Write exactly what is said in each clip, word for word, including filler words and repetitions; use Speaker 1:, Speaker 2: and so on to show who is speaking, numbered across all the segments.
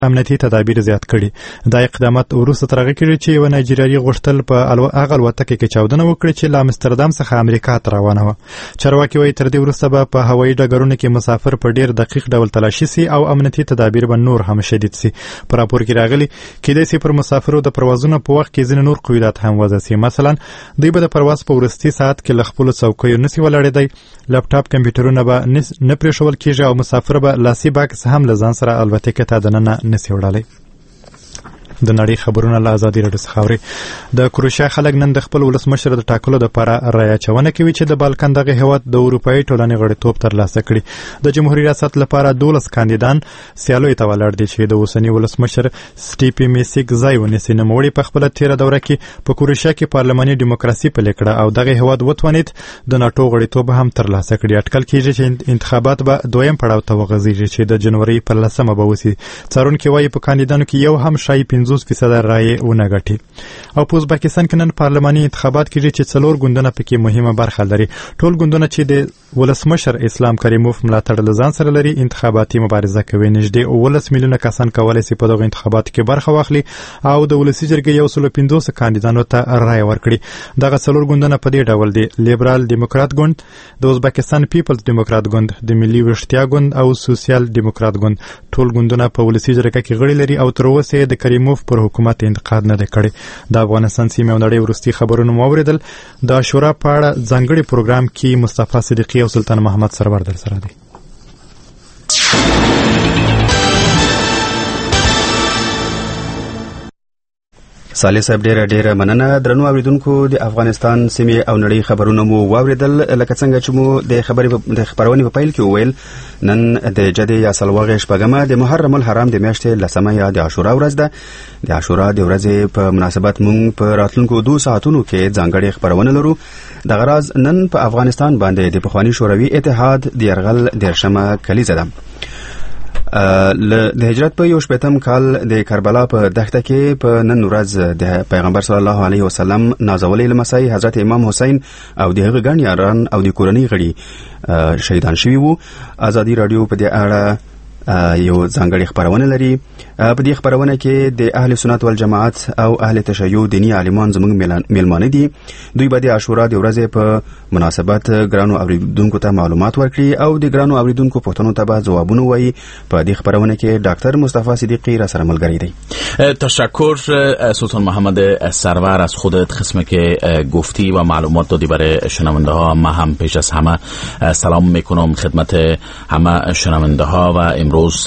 Speaker 1: امنیتي تدابیر زیات کړي. دا اقدامات وروسته تر هغه کېږي چې یو نایجیریایي غوښتل په هغه الوتکه کې چاودنه وکړي چې له امستردام څخه امریکا ته روانه وه. چارواکي وایي تر دې وروسته به په هوایي ډګرونو کې مسافر په ډېر دقیق ډول تلاشي سي او امنیتي تدابیر به نور هم شدید سي. په راپور کې راغلي کېدای سي پر مسافرو د پروازونو په وخت کې ځینې نور قیودات هم وضع سي. مثلا دوی به د پرواز په وروستي ساعت کې له خپلو څوکیو نسي ولاړېدی، لپټاپ کمپیوټرونه به نه پرېښول کېږي او مسافر به لاسي باکس هم له ځان سره الوتکې ته دننه نسي وړلی. د نړۍ خبرونه له ازادي راډیو څخه اورئ. د کروشیا خلک نن د خپل ولسمشر د ټاکلو دپاره رایه اچونه کوي چې د بالکن دغه هېواد د اروپایي ټولنې غړیتوب ترلاسه کړي. د جمهوري ریاست لپاره دولس کاندیدان سیالیو ته ولاړ دي چې د اوسني ولسمشر سټیپي میسیک ځای ونیسي. نوموړي په خپله تېره دوره کې په کروشیا کې پارلماني ډیموکراسي پلې کړه او دغه هېواد وتوانید د ناټو غړیتوب هم ترلاسه کړي. اټکل کېږي چې انتخابات به دویم پړاو ته وغځېږي چې د جنوري پر لسمه به وسي. څارونکي وایي په کاندیدانو کې یو هم شایي پنځوس فیصده رایې ونه ګټي. او په ازبکستان کې نن پارلماني انتخابات کېږي چې څلور ګوندونه پکې مهمه برخه لري. ټول ګوندونه چې د ولسمشر اسلام کریموف ملاتړ له ځان سره لري انتخاباتي مبارزه کوي. نږدې اوولس میلیونه کسان کولی سي په دغو انتخاباتو کې برخه واخلي او د ولسي جرګې یو سلو پنځوس کاندیدانو ته رایه ورکړي. دغه څلور ګوندونه په دې ډول دي: لیبرال ډیموکرات ګوند، د ازبکستان پیپلز ډیموکرات ګوند، د ملي ویښتیا ګوند او سوسیال ډیموکرات ګوند. ټول ګوندونه په ولسي جرګه کې غړي لري او تر اوسه یې د کریموف پر حکومت انتقاد نه دی کړی. د افغانستان سیمې او نړۍ وروستي خبرونه مو واورېدل. د عاشورا په اړه ځانګړي پروګرام کې مصطفی صدیقي او سلطان محمد سرور در سره دی.
Speaker 2: صالح صاحب ډیره ډیره مننه. درنو اوریدونکو د افغانستان سیمې او نړۍ خبرونه مو واوریدل. لکه څنګه چې مو د خبرې د خبرونې په پیل کې وویل، نن د جدې یا سلواغې شپږمه د محرم الحرام د میاشتې لسمه یا د عاشورا ورځ ده. د عاشورا د ورځې په مناسبت مونږ په راتلونکو دوه ساعتونو کې ځانګړې خبرونه لرو. دغه راز نن په افغانستان باندې د پخواني شوروي اتحاد د یرغل دیرشمه کلیزه ده. د هجرت په یو شپږم کال د کربلا په دښته کې په نن ورځ د پیغمبر صلی الله علیه وسلم نازولي لمسی حضرت امام حسین او د هغه ګڼ یاران او د کورنۍ غړي شهیدان شوي وو. ازادي راډیو په دې اړه یو ځانګړی خبرونه لري. په دې خبرونه کې د اهل سنت والجماعت او اهل تشیع دینی عالمان زموږ میلمانه دي. دوی به د عاشورا د ورځې په مناسبت ګرانو اوریدونکو ته معلومات ورکړي او د ګرانو اوریدونکو پوښتنو ته به ځوابونه وایي. په دې خبرونه کې ډاکټر مصطفی صدیقی را سره ملګری دی.
Speaker 3: تشکر سلطان محمد سرور از خودت. قسمی که گفتی و معلومات دادی برای شنونده ها. ما هم پیش از همه سلام میکنم خدمت همه شنونده ها و امروز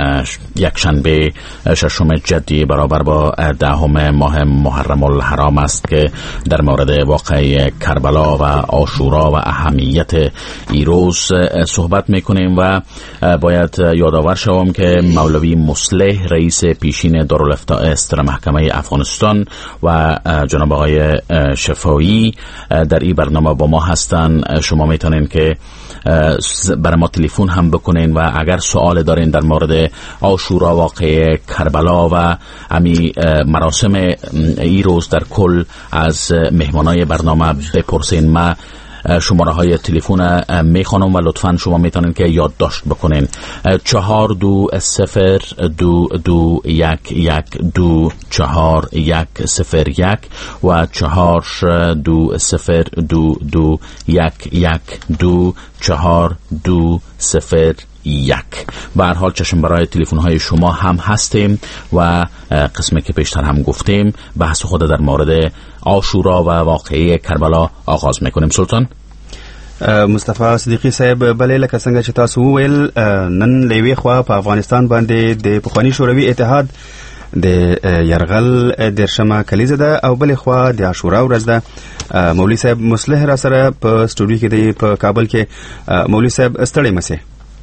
Speaker 3: یک شنبه ششم جدی برابر با دهم ماه محرم الحرام است که در مورد واقعه کربلا و عاشورا و اهمیت این روز صحبت میکنیم و باید یادآور شوم که مولوی مصلح رئیس پیشین دارالفتاء است در محکمه افغانستان و جناب آقای شفایی در این برنامه با ما هستند. شما میتونین که برای ما تلفن هم بکنین و اگر سوال دارین در مورد عاشورا واقعه کربلا و امی مراسم این روز در کل از مهمانای برنامه بپرسین. ما شماره های تلفن میخوانم و لطفا شما میتونین که یادداشت بکنین. چهار دو صفر دو دو یک یک دو چهار یک صفر یک و چهار دو صفر دو دو یک یک دو چهار دو صفر یک. به هر حال چشم برای تلفن های شما هم هستیم و قسمی که پیشتر هم گفتیم بحث خود در مورد عاشورا و واقعه کربلا آغاز میکنیم. سلطان
Speaker 2: مصطفی صدیقی صاحب، بلې لکه څنګه چې تاسو وویل، نن له یوې خوا په افغانستان باندې د پخواني شوروي اتحاد د یرغل دیرشمه کلیزه ده او بلې خوا د عاشورا ورځ ده. مولوي صاحب مصلح را سره په سټوډیو کې دی په کابل کې. مولوي صاحب ستړی مسئ.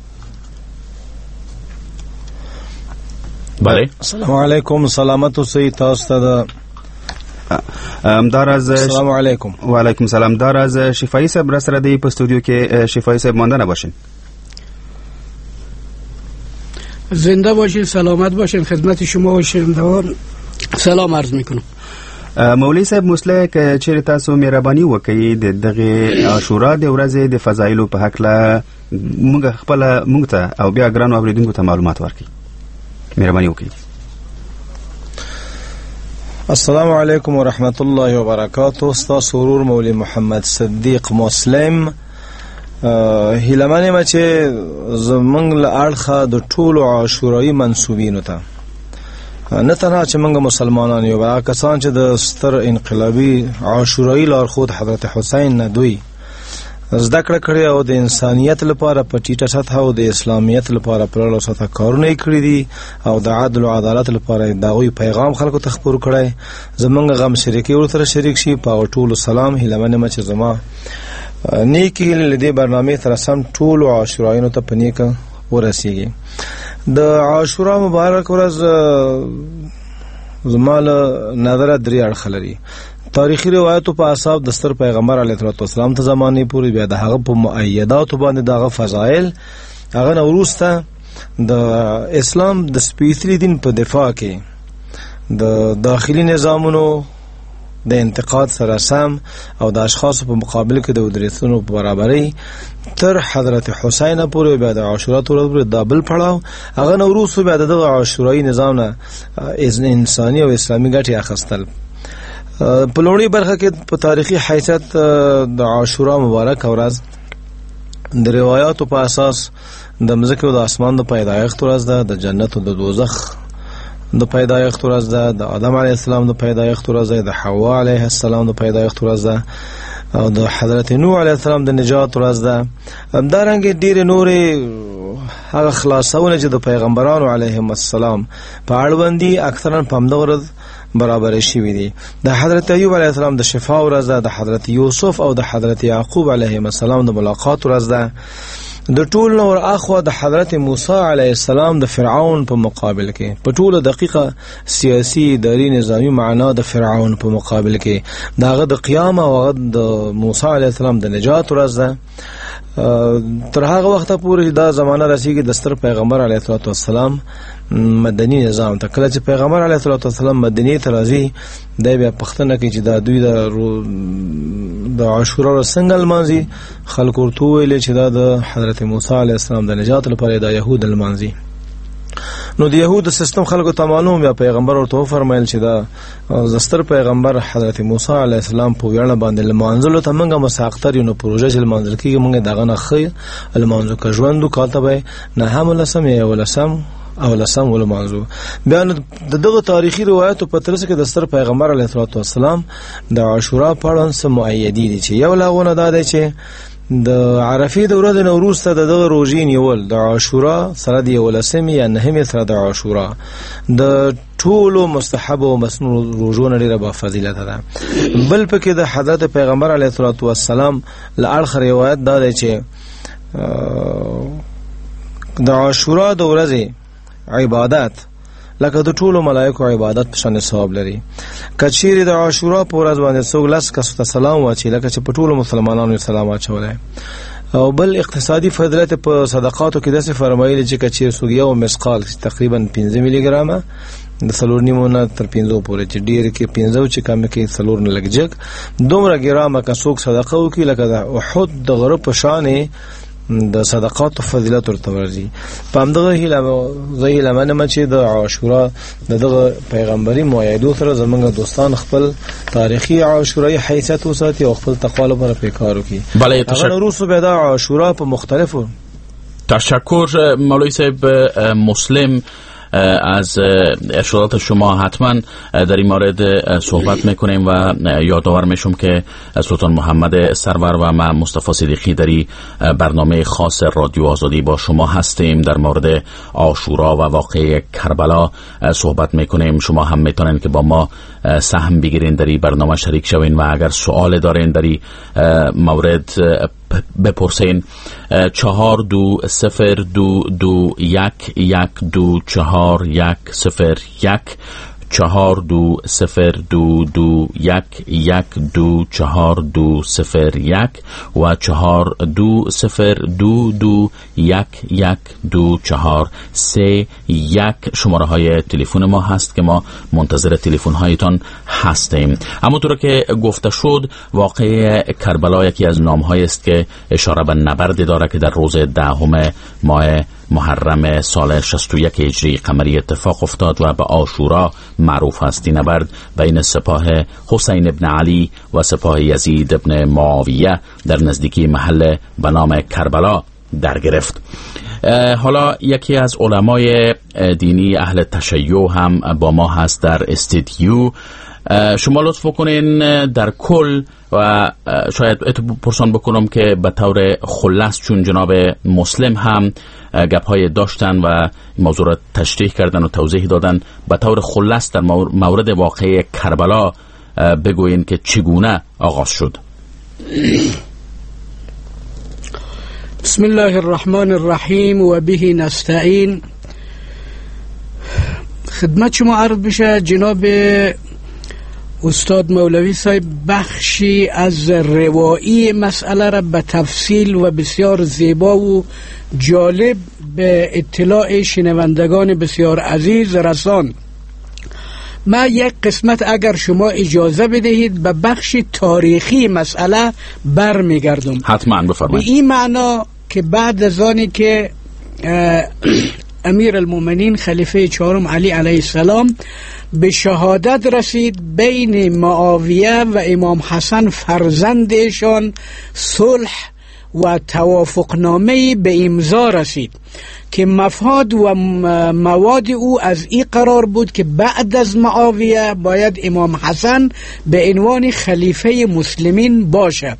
Speaker 3: بله
Speaker 4: السلام علیکم. سلامت اوسئ. تاسو ته
Speaker 2: داراز
Speaker 4: السلام علیکم.
Speaker 2: و علیکم السلام. داراز شفایی صاحب را سره دی په استودیو کې. شفایی صاحب ماندنه باشین.
Speaker 5: زنده باشین، سلامت باشین. خدمت شما و شنوندگان سلام عرض میکنم.
Speaker 2: مولوی صاحب مصلح که چیرې تاسو مهرباني وکړئ د دغه عاشورا د ورځې د فضایلو په حق له موږ خپل موږ ته او بیا ګرانو اوریدونکو ته معلومات ورکړئ. مهرباني وکړئ.
Speaker 4: السلام علیکم ورحمت الله وبرکاته. استاد سرور مولوی محمد صدیق مسلم هیلمنه ما چې زمنګ له اړخه د ټولو عاشورایي منسوبینو ته نه تنها چې موږ مسلمانان یو، هغه کسان چې د ستر انقلابي عاشورایي لارښود حضرت حسین نه دوی زده کړه کړې او د انسانیت لپاره په ټیټه سطح او د اسلامیت لپاره په لوړه سطح کارونه یې کړي دي او د عدل او عدالت لپاره د هغوی پیغام خلکو ته خپور کړی. زمونږ غم شریکي ورسره شریک شي. په ټولو سلام. هیله منم چې زما نیکی له دې برنامې سره سم ټولو عاشورایانو ته په نیکه ورسیږي. د عاشورا مبارک ورځ زما له نظره درې اړخ لري. تاریخي روایتو په اساس د ستر پیغمبر علیه السلام ته زمانه پورې بیا د هغه په مؤیداتو باندې دغه فضایل هغه نو وروسته د اسلام د سپیڅلي دین په دفاع کې د داخلي نظامونو د انتقاد سره سم او د اشخاص په مقابل کې د ودریتونو په برابرۍ تر حضرت حسین پورې بیا د عاشورا ورځ د بل پړاو هغه نو وروسته بیا د عاشورایي نظام نه انساني او اسلامي ګټې اخیستل. په لومړۍ برخه کې په تاریخي حیثیت د عاشورا مبارک ورځ د روایتو په اساس د مځکې او د اسمان د پیدایښت ورځ ده، د جنت او د دوزخ د پیدایښت ورځ ده، د آدم علیه السلام د پیدایښت ورځ ده، د حوا علیه السلام د پیدایښت ورځ ده او د حضرت نوح علیه السلام د نجات ورځ ده. همدارنګه ډېرې نورې هغه خلاصونه چې د پیغمبرانو علیهم السلام په اړوند دي اکثرا په همدغه ورځ برابر شوي دي. د حضرت ایوب علیه السلام د شفا ورځ ده، د حضرت یوسف او د حضرت یعقوب علیهم السلام د ملاقات ورځ ده. د ټول نور اخوا د حضرت موسی علیه السلام د فرعون په مقابل کې په ټوله دقیقه سیاسي اداري نظامی معنا د فرعون په مقابل کې داغه د قیامت او د موسی علیه السلام د نجات ورځ ده. تر هغه وخته پورې دا زمانہ رسیږي د ستر پیغمبر علیه السلام مدني نظام ته. کله چې پیغمبر علیه السلام مدني ته راځي دا بیا پښتنه کې چې دا دوی د د عاشورا څنګه لمانځي خلکو ورته ویل چې دا د حضرت موسی علیه السلام د نجات لپاره د يهود لمانځي. نو د يهود سیستم خلکو ته معلوم یا پیغمبر ورته فرمایل چې دا زستر پیغمبر حضرت موسی علیه السلام په ویاړ باندې لمانځلو ته موږ مساقتر یو پروژه چې لمانځل کیږي موږ دغه نه خې لمانځو که ژوندو کاتبه نه هم لسم یا ولسم او لسم ولمانځو. بیا د دغه تاریخي روایتو په ترڅ کې د ستر پیغمبر علیه السلام د عاشورا په اړه سم مؤیدی دي چې یو لاغونه دا دی چې د عرفې د ورځې نه وروسته د دغه روژې نیول د عاشورا سره د یولسمې یا نهمې سره د عاشورا د ټولو مستحب او مسنون روژو نه ډېره بافضیلته ده. بل پکې د حضرت پیغمبر علیه السلام له اړخه روایت دا دی چې د عاشورا د ورځې عبادت لکه د ټولو ملائکو عبادت په شان ثواب لري. کچېرې د عاشورا په ورځ باندې څوک لس کسو ته سلام واچي لکه چې په ټولو مسلمانانو سلام واچولی. او بل اقتصادي فضیلت په صدقاتو کې داسې فرمایلي چې کچېرې څوک یو مسقال تقریبا پنځه ملي ګرامه د څلور نیمو نه تر پنځو پورې چې ډېر کې پنځه چې کم کې څلور نه لږ جګ دومره ګرامه که څوک صدقه وکړي لکه د احد د غره په شانې د صدقات فضیلت ورته ورځي. په همدغه هیله منم چې د عاشورا د دغه پیغمبري مؤیدو سره زمونږ دوستان خپل تاریخي عاشورایي حیثیت وساتي او خپل تقوا لپاره پیکار وکړي.
Speaker 3: بله تشکر.
Speaker 4: هغه روسو به د عاشورا په مختلفو
Speaker 3: تشکر مولوی صاحب مسلم از ارشادات شما. حتما در این مورد صحبت میکنیم و یادآور میشم که سلطان محمد سرور و من مصطفی صدیقی در این برنامه خاص رادیو آزادی با شما هستیم. در مورد عاشورا و واقعه کربلا صحبت میکنیم. شما هم میتونین که با ما سهم بگیرین در این برنامه شریک شوین و اگر سوال دارین در این مورد بپرسین. چهار دو صفر دو دو یک یک دو چهار یک صفر یک چهار دو صفر دو دو یک یک دو چهار دو صفر یک و چهار دو صفر دو دو یک یک دو چهار سه یک شماره های تلفن ما هست که ما منتظر تلفن هایتان هستیم. همونطور که گفته شد واقعه کربلا یکی از نام های است که اشاره به نبرد داره که در روز دهم ماه محرم سال شصت و یک هجری قمری اتفاق افتاد و به عاشورا معروف است. این نبرد بین سپاه حسین ابن علی و سپاه یزید ابن معاویه در نزدیکی محل به نام کربلا در گرفت. حالا یکی از علمای دینی اهل تشیع هم با ما هست در استودیو. شما لطف بکنین در کل و شاید پرسان بکنم که به طور خلاص، چون جناب مسلم هم گپ‌های داشتن و موضوع را تشریح کردن و توضیح دادن، به طور خلاص در مورد واقعه کربلا بگوین که چگونه آغاز شد.
Speaker 5: بسم الله الرحمن الرحیم و به نستعین. خدمت شما عرض بشه جناب استاد مولوی صاحب بخشی از روایی مسئله را به تفصیل و بسیار زیبا و جالب به اطلاع شنوندگان بسیار عزیز رسان. ما یک قسمت اگر شما اجازه بدهید به بخش تاریخی مسئله برمیگردم.
Speaker 3: حتما بفرمایید.
Speaker 5: به این معنا که بعد از آنی که امیر المؤمنین خلیفه چهارم علی علیه السلام به شهادت رسید، بین معاویه و امام حسن فرزندشان صلح و توافقنامه به امضا رسید که مفاد و مواد او از این قرار بود که بعد از معاویه باید امام حسن به عنوان خلیفه مسلمین باشد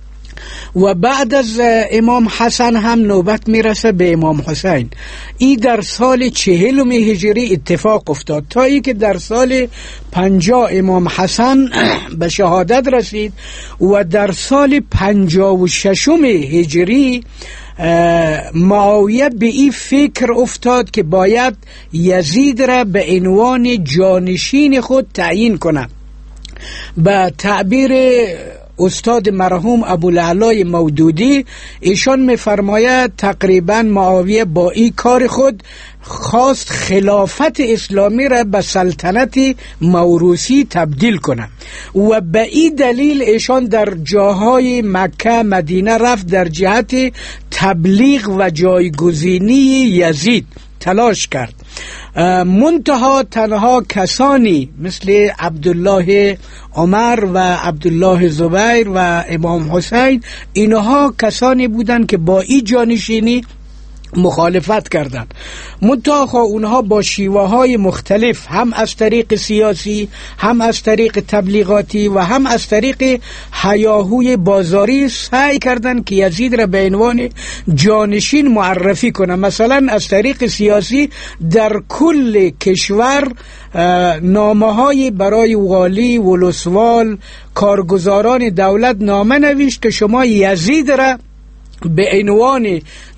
Speaker 5: و بعد از امام حسن هم نوبت میرسه به امام حسین. ای در سال چهلم هجری اتفاق افتاد، تا ای که در سال پنجاه امام حسن به شهادت رسید و در سال پنجاه و ششم هجری معاویه به این فکر افتاد که باید یزید را به عنوان جانشین خود تعیین کنه. به تعبیر استاد مرحوم ابوالعلا مودودی، ایشان می‌فرماید تقریبا معاویه با این کار خود خواست خلافت اسلامی را به سلطنت موروثی تبدیل کنه و به این دلیل ایشان در جاهای مکه مدینه رفت در جهت تبلیغ و جایگزینی یزید تلاش کرد. منتها تنها کسانی مثل عبدالله عمر و عبدالله زبیر و امام حسین، اینها کسانی بودند که با این جانشینی مخالفت کردند. منتها اونها با شیوه های مختلف، هم از طریق سیاسی، هم از طریق تبلیغاتی و هم از طریق هیاهوی بازاری سعی کردند که یزید را به عنوان جانشین معرفی کنند. مثلا از طریق سیاسی در کل کشور نامه های برای والی، ولسوال، کارگزاران دولت نامه نوشت که شما یزید را به عنوان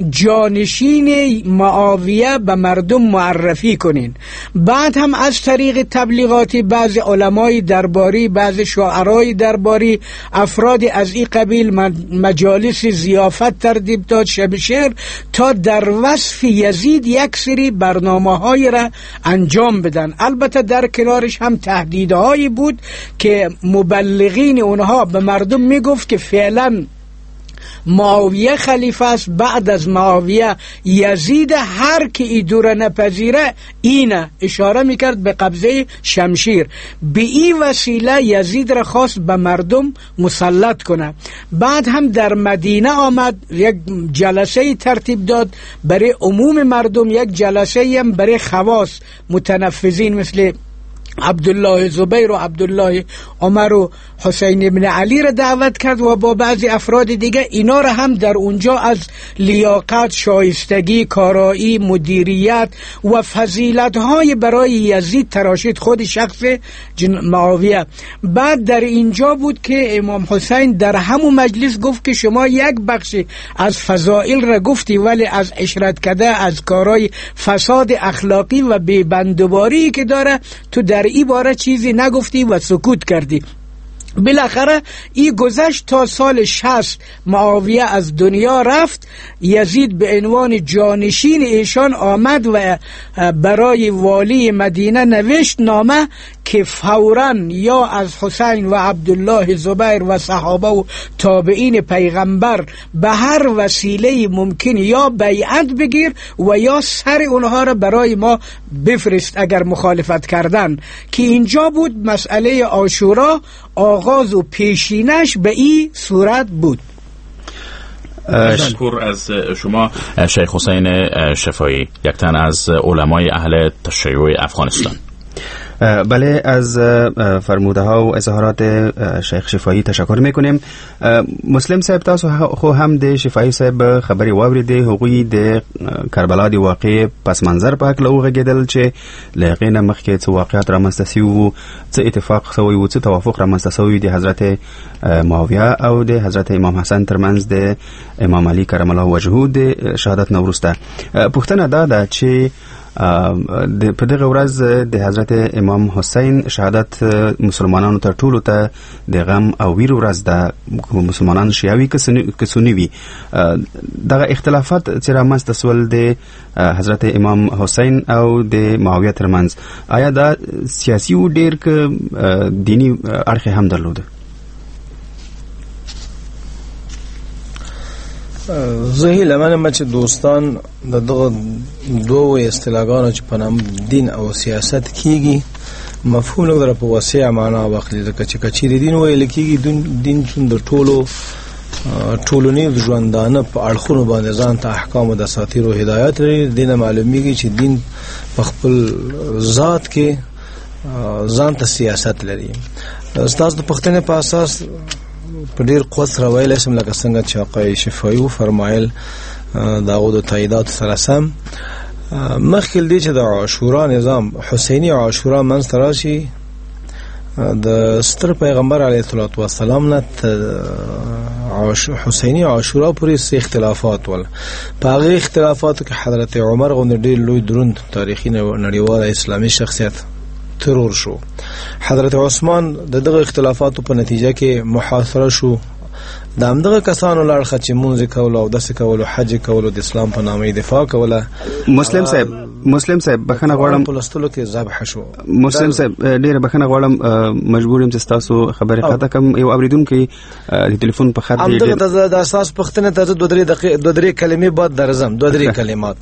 Speaker 5: جانشین معاویه به مردم معرفی کنین. بعد هم از طریق تبلیغاتی بعض علمای درباری، بعض شاعرای درباری، افراد از این قبیل مجالس ضیافت ترتیب داد، شب شعر، تا در وصف یزید یک سری برنامه‌های را انجام بدن. البته در کنارش هم تهدیدهایی بود که مبلغین اونها به مردم میگفت که فعلا معاویه خلیفه است، بعد از معاویه یزید، هر که ای دور نپذیره اینه، اشاره میکرد به قبضه شمشیر. به این وسیله یزید را خواست به مردم مسلط کنه. بعد هم در مدینه آمد، یک جلسه ترتیب داد برای عموم مردم، یک جلسه هم برای خواص متنفذین مثل عبدالله زبیر و عبدالله عمر و حسین ابن علی را دعوت کرد و با بعضی افراد دیگه. اینا را هم در اونجا از لیاقت، شایستگی، کارایی، مدیریت و فضیلت‌های برای یزید تراشید، خود شخص معاویه. بعد در اینجا بود که امام حسین در همون مجلس گفت که شما یک بخش از فضائل را گفتی ولی از عشرت کده، از کارای فساد اخلاقی و بی‌بندوباری که داره تو در این باره چیزی نگفتی و سکوت کردی. بالاخره این گذشت تا سال شصت معاویه از دنیا رفت. یزید به عنوان جانشین ایشان آمد و برای والی مدینه نوشت نامه که فوراً یا از حسین و عبدالله زبیر و صحابه و تابعین پیغمبر به هر وسیله ممکن یا بیعت بگیر و یا سر اونها را برای ما بفرست اگر مخالفت کردن، که اینجا بود مسئله عاشورا آغاز و پیشینش به این صورت بود.
Speaker 3: تشکر از شما شیخ حسین شفایی، یک تن از علمای اهل تشیع افغانستان.
Speaker 2: بله، از فرموده ها و اظهارات شیخ شفایی تشکر میکنیم. مسلم صاحب، تاسو خو هم د شفایی صاحب خبري واوریدې هغوی د کربلا دی واقع پس منظر په حق لوغه گدل چې لغینه مخکې څه واقعات رامنځته شوي وو، څه اتفاق شوی وو، څه توافق رامنځته شوی د حضرت معاویه او د حضرت امام حسن ترمنځ د امام علي کرم الله وجهه د شهادت نو وروسته. پوښتنه دا ده چې د په دغه ورځ د حضرت امام حسین شهادت مسلمانانو ته ټولو ته د غم او ویر ورځ ده، مسلمانان شیعوي که سني وي. دغه اختلافات چې رامنځته سول د حضرت امام حسین او د معاویه ترمنځ، آیا دا سیاسي و ډیر که دینی اړخ هم درلوده؟
Speaker 4: زه لمنه چې دوستان د دغه دوه اصطلاحګانو چې په نام دین او سیاست کیږي مفهوم لږ په واسع معنا واخلي، لکه چې کچېری دین ویل کیږي دین چې د ټولو ټولنیز ژوندانه په اړخونو باندې ځان ته احکام او دساتیر او هدایت لري. دین معلومیږي چې دین په خپل ذات کې ځان ته سیاست لري. استاد د پښتنې په اساس په ډیر قوت سره ویل شم، لکه څنګه چې آقای شفایي فرمایل داغو د تاییدات سره سم مخکې دی چې د عاشورا نظام حسینی عاشورا منځ ته راشي، د ستر پیغمبر علیه الصلاة والسلام نه حسینی عاشورا پورې څه اختلافات ول. په هغه اختلافاتو کې حضرت عمر غوندې ډیر لوی دروند تاریخي نړیوال اسلامي شخصیت ترور شو. حضرت عثمان د دغه اختلافاتو په نتیجه کې محاصره شو. د همدغه کسانو لړخه چې مونږ کول او داسې کول او حج کول او د اسلام په نامه دفاع کوله.
Speaker 2: مسلم صاحب مسلم صاحب بخنه غواړم
Speaker 4: په لستلو کې ذبح شو.
Speaker 2: مسلم صاحب ډیره بخنه غواړم، مجبور یم چې تاسو خبره خاطه کوم. یو اوریدونکو د ټلیفون په خاطر
Speaker 4: همدغه د اساس پښتنه ته دوه درې دقیقې دوه درې کلمې بعد درځم دوه درې کلمات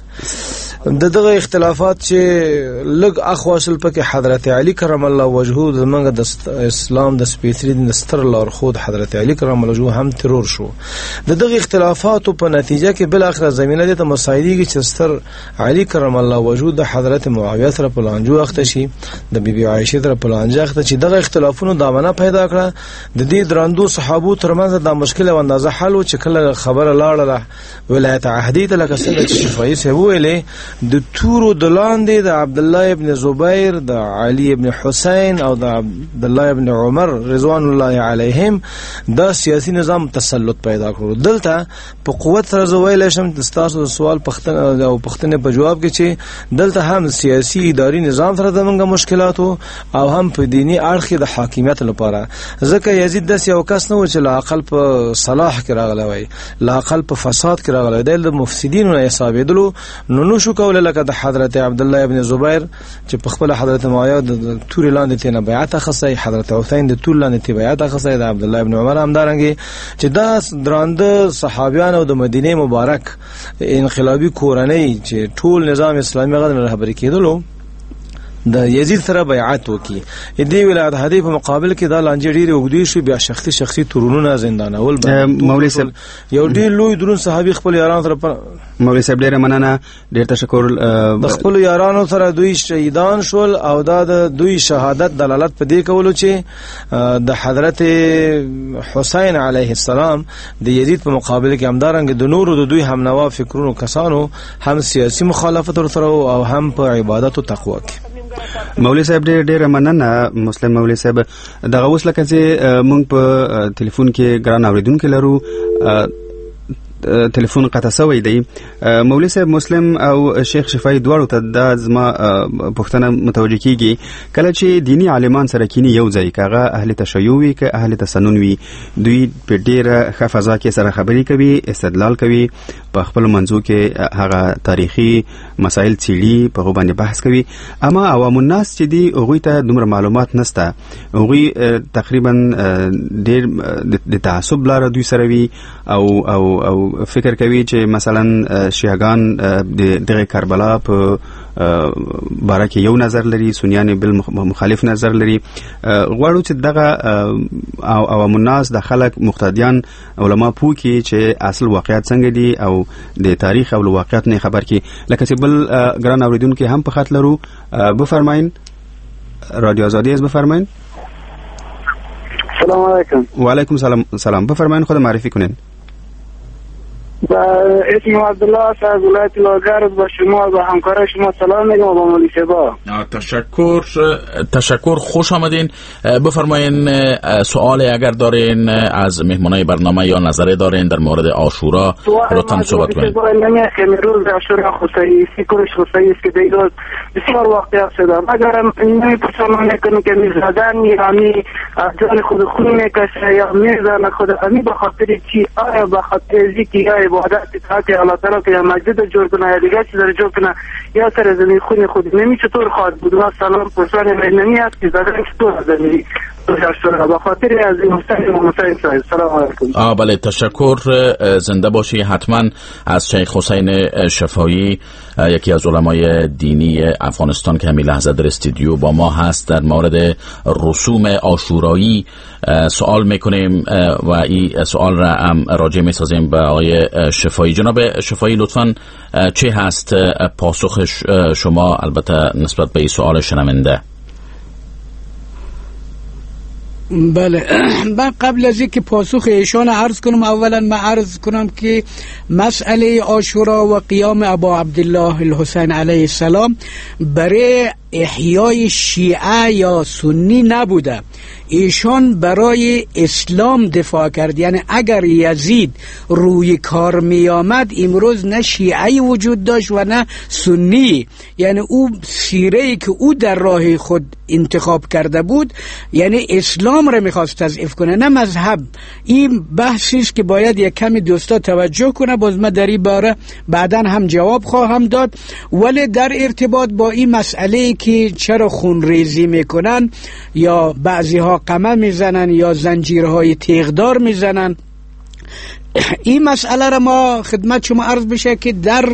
Speaker 4: د دغه اختلافات چې لګ اخواصل پکې حضرت علی کرم الله وجهه زمونږ د اسلام د سپیڅلي د ستر لارښود حضرت علی کرم الله وجهه هم ترور شو. د دغه اختلافاتو په نتیجه کې بل اخر زمينه د مسایدي چې ستر علی کرم الله وجهه د حضرت معاویه سره په لانجو اخته شي، د بیبي عائشه سره په لانجه اخته شي. دغه اختلافونو دامنه پیدا کړه. د دې دراندو صحابو ترمنځ د مشکل او اندازه حل او چې کله خبره لاړه ولایت عهدی ته لکه څنګه چې شفایي سه ویلې د تورو دلاندې د عبد الله ابن زبیر، د علي ابن حسین او د عبد الله ابن عمر رضوان الله علیهم دا سیاسی نظام تسلط پیدا کړو. دلته په قوت سره زویل شم د تاسو سوال پښتنه او پښتنه په جواب کې چې دلته هم سیاسی اداري نظام سره د منګه مشکلات او هم په دینی اړخ د حاکمیت لپاره، ځکه یزید د یو کس نه و چې لا عقل په صلاح کې راغلی وای، لا عقل په فساد کې راغلی، د مفسدینو نه حسابېدلو. نو نو شو کول لکه د حضرت عبد الله ابن زبیر چې په خپل حضرت معاویه د تور لاندې تنه بیعت اخصای، حضرت حسین د تور لاندې بیعت اخصای، د عبد الله ابن عمر هم دارنګي چې دا درانده صحابیان او د مدینه مبارک انقلابی کورنۍ چې ټول نظام اسلامي غږ رهبری کېدلو د یزید سره بیعت وکي. دې ولایت هدی په مقابل کې دا لانجې ډېری وګدوي شو، بیا شخصي شخصي تورونونه زندانول.
Speaker 2: مولوی صاحب
Speaker 4: یو ډېر لوی درون صحابي خپل یاران سره
Speaker 2: مولوی صاحب ډېر مننه، ډېر تشکر.
Speaker 4: د خپل یارانو سره دوی شهیدان شول او دا د دوی شهادت دلالت په دې کولو چې د حضرت حسین علیه السلام د یزید په مقابل کې همدارنګ د نورو د دوی هم نوا فکرونو کسانو هم سیاسي مخالفت ورسره او هم په عبادت او تقوا کې.
Speaker 2: مولوی صاحب ډېر ډېر مننه. مسلم مولوی صاحب دغه اوس لکه چې موږ په ټلیفون کې ګران اوریدونکو لرو، ټلیفون قطع شوی دی. مولوي صاحب مسلم او شیخ شفای دواړو ته د زما پوښتنه متوجه کیږي کله چې دینی عالمان سره کینی یو ځای کاغه اهل تشیع وي که اهل تسنن وي دوی په ډیره ښه فضا کې سره خبرې کوي استدلال کوي په خپل منځو کې هغه تاریخي مسائل څیړي په هغه باندې بحث کوي اما عوام الناس چې دی هغوی ته دومره معلومات نشته هغوی تقریبا ډیر د تعصب لاره دوی سره وي او او او فکر کوي چې مثلا شیعاګان د دغه کربلا په باره کې یو نظر لري سنیان بل مخالف نظر لري غواړو چې دغه عوام الناس د خلک مقتدیان علما پوه کی چې اصل واقعیت څنګه دي او د تاریخ او واقعیت نه خبر کی لکه چې بل ګران اوریدونکو هم په خط لرو بفرمایئ رادیو آزادی از بفرمایئ.
Speaker 6: سلام علیکم.
Speaker 2: و علیکم سلام. سلام بفرمایئ خود معرفی کنین.
Speaker 6: اسم عبدالله از ولایت لاغر با شما و همکار شما سلام میگم و با مولی شبا.
Speaker 3: تشکر تشکر خوش آمدین. بفرمایین سوالی اگر دارین از مهمانای برنامه یا نظری دارین در مورد عاشورا لطفاً صحبت کنین.
Speaker 6: نمیه که امروز عاشورا خصوصی سیکورش خصوصی است که دیگه بسیار واقعیت شده مگر نمی پرسان میکنه که میزدن میرامی جان خود خون میکشه یا میزن خود امی بخاطر چی آیا بخاطر ذکی یا عبادت اطاعت الله تعالی که مسجد جوړ کنه یا دیگه چیز جوړ کنه یا سر زمین خون خود نمی چطور خواهد بود و سلام پرسان نمی است که زدن چطور زمینی بخاطر از این حسین حسین صاحب. سلام علیکم.
Speaker 3: آه بله تشکر زنده باشی. حتما از شیخ حسین شفایی یکی از علمای دینی افغانستان که همین لحظه در استودیو با ما هست در مورد رسوم عاشورایی سوال میکنیم و این سوال را هم راجع میسازیم به آقای شفایی. جناب شفایی لطفاً چه هست پاسخ شما البته نسبت به این سوال شنونده؟
Speaker 5: بله من قبل از اینکه پاسخ ایشان عرض کنم اولا من عرض کنم که مسئله عاشورا و قیام ابا عبدالله الحسین علیه السلام برای احیای شیعه یا سنی نبوده، ایشان برای اسلام دفاع کرد. یعنی اگر یزید روی کار می آمد امروز نه شیعه وجود داشت و نه سنی، یعنی او سیره‌ای که او در راه خود انتخاب کرده بود یعنی اسلام را میخواست تضعیف کنه نه مذهب. این بحثی است که باید یک کمی دوستا توجه کنه، باز من در این باره بعداً هم جواب خواهم داد. ولی در ارتباط با این مسئله که چرا خونریزی میکنن یا بعضی ها قمه میزنن یا زنجیرهای تیغدار میزنن، این مسئله را ما خدمت شما عرض بشه که در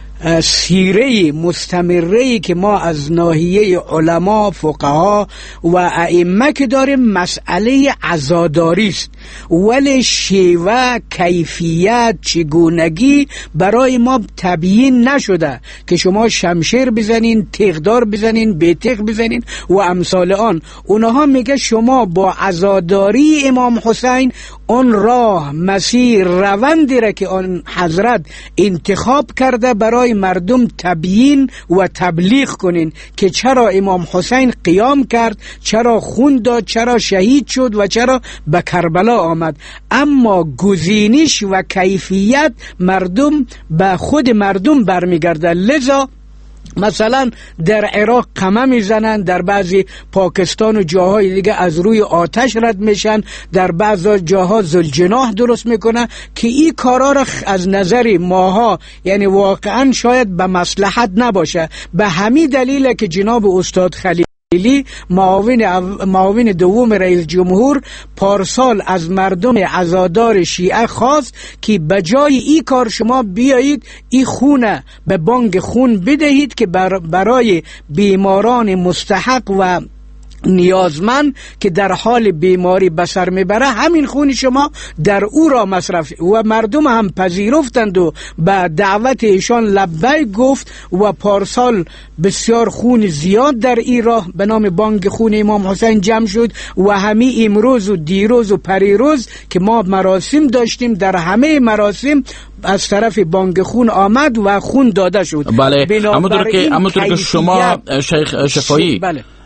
Speaker 5: سیره مستمره که ما از ناحیه علما فقها و ائمه که داریم مسئله عزاداری است، ولی شیوه کیفیت چگونگی برای ما تبیین نشده که شما شمشیر بزنین تیغدار بزنین به تیغ بزنین و امثال آن. اونها میگه شما با عزاداری امام حسین اون راه مسیر روندی را که آن حضرت انتخاب کرده برای مردم تبیین و تبلیغ کنین که چرا امام حسین قیام کرد، چرا خون داد، چرا شهید شد و چرا به کربلا آمد. اما گزینش و کیفیت مردم به خود مردم برمیگرده. لذا مثلا در عراق قمه میزنن، در بعضی پاکستان و جاهای دیگه از روی آتش رد میشن، در بعضی جاها ذوالجناح درست میکنن که این کارا را از نظر ماها یعنی واقعا شاید به مصلحت نباشه. به همین دلیل که جناب استاد خلیل معاون معاون دوم رئیس جمهور پارسال از مردم عزادار شیعه خواست که بجای این کار شما بیایید این خونه به بانک خون بدهید که برای بیماران مستحق و نیازمند که در حال بیماری بسر میبره همین خون شما در او را مصرف. و مردم هم پذیرفتند و به دعوت ایشان لبیک گفت و پارسال بسیار خون زیاد در این راه به نام بانک خون امام حسین جمع شد و همین امروز و دیروز و پریروز که ما مراسم داشتیم در همه مراسم از طرف بانک خون آمد و خون داده شد.
Speaker 3: بله همونطور که همونطور که شما شیخ شفایی بله.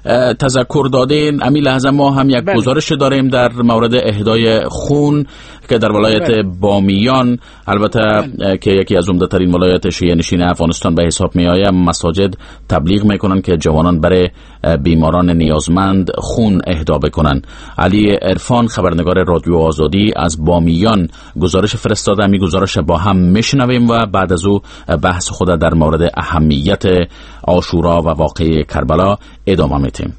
Speaker 3: تذکر دادین، امی لحظه ما هم یک گزارش داریم در مورد اهدای خون که در ولایت بله. بامیان، البته بله. که یکی از عمده ترین ولایت شیعه نشین افغانستان به حساب می آید، مساجد تبلیغ میکنن که جوانان برای بیماران نیازمند خون اهدا بکنن. علی عرفان، خبرنگار رادیو آزادی از بامیان، گزارش فرستاده. می گزارش با هم میشنویم و بعد از او بحث خود در مورد اهمیت عاشورا و واقعه کربلا ادامه میدیم.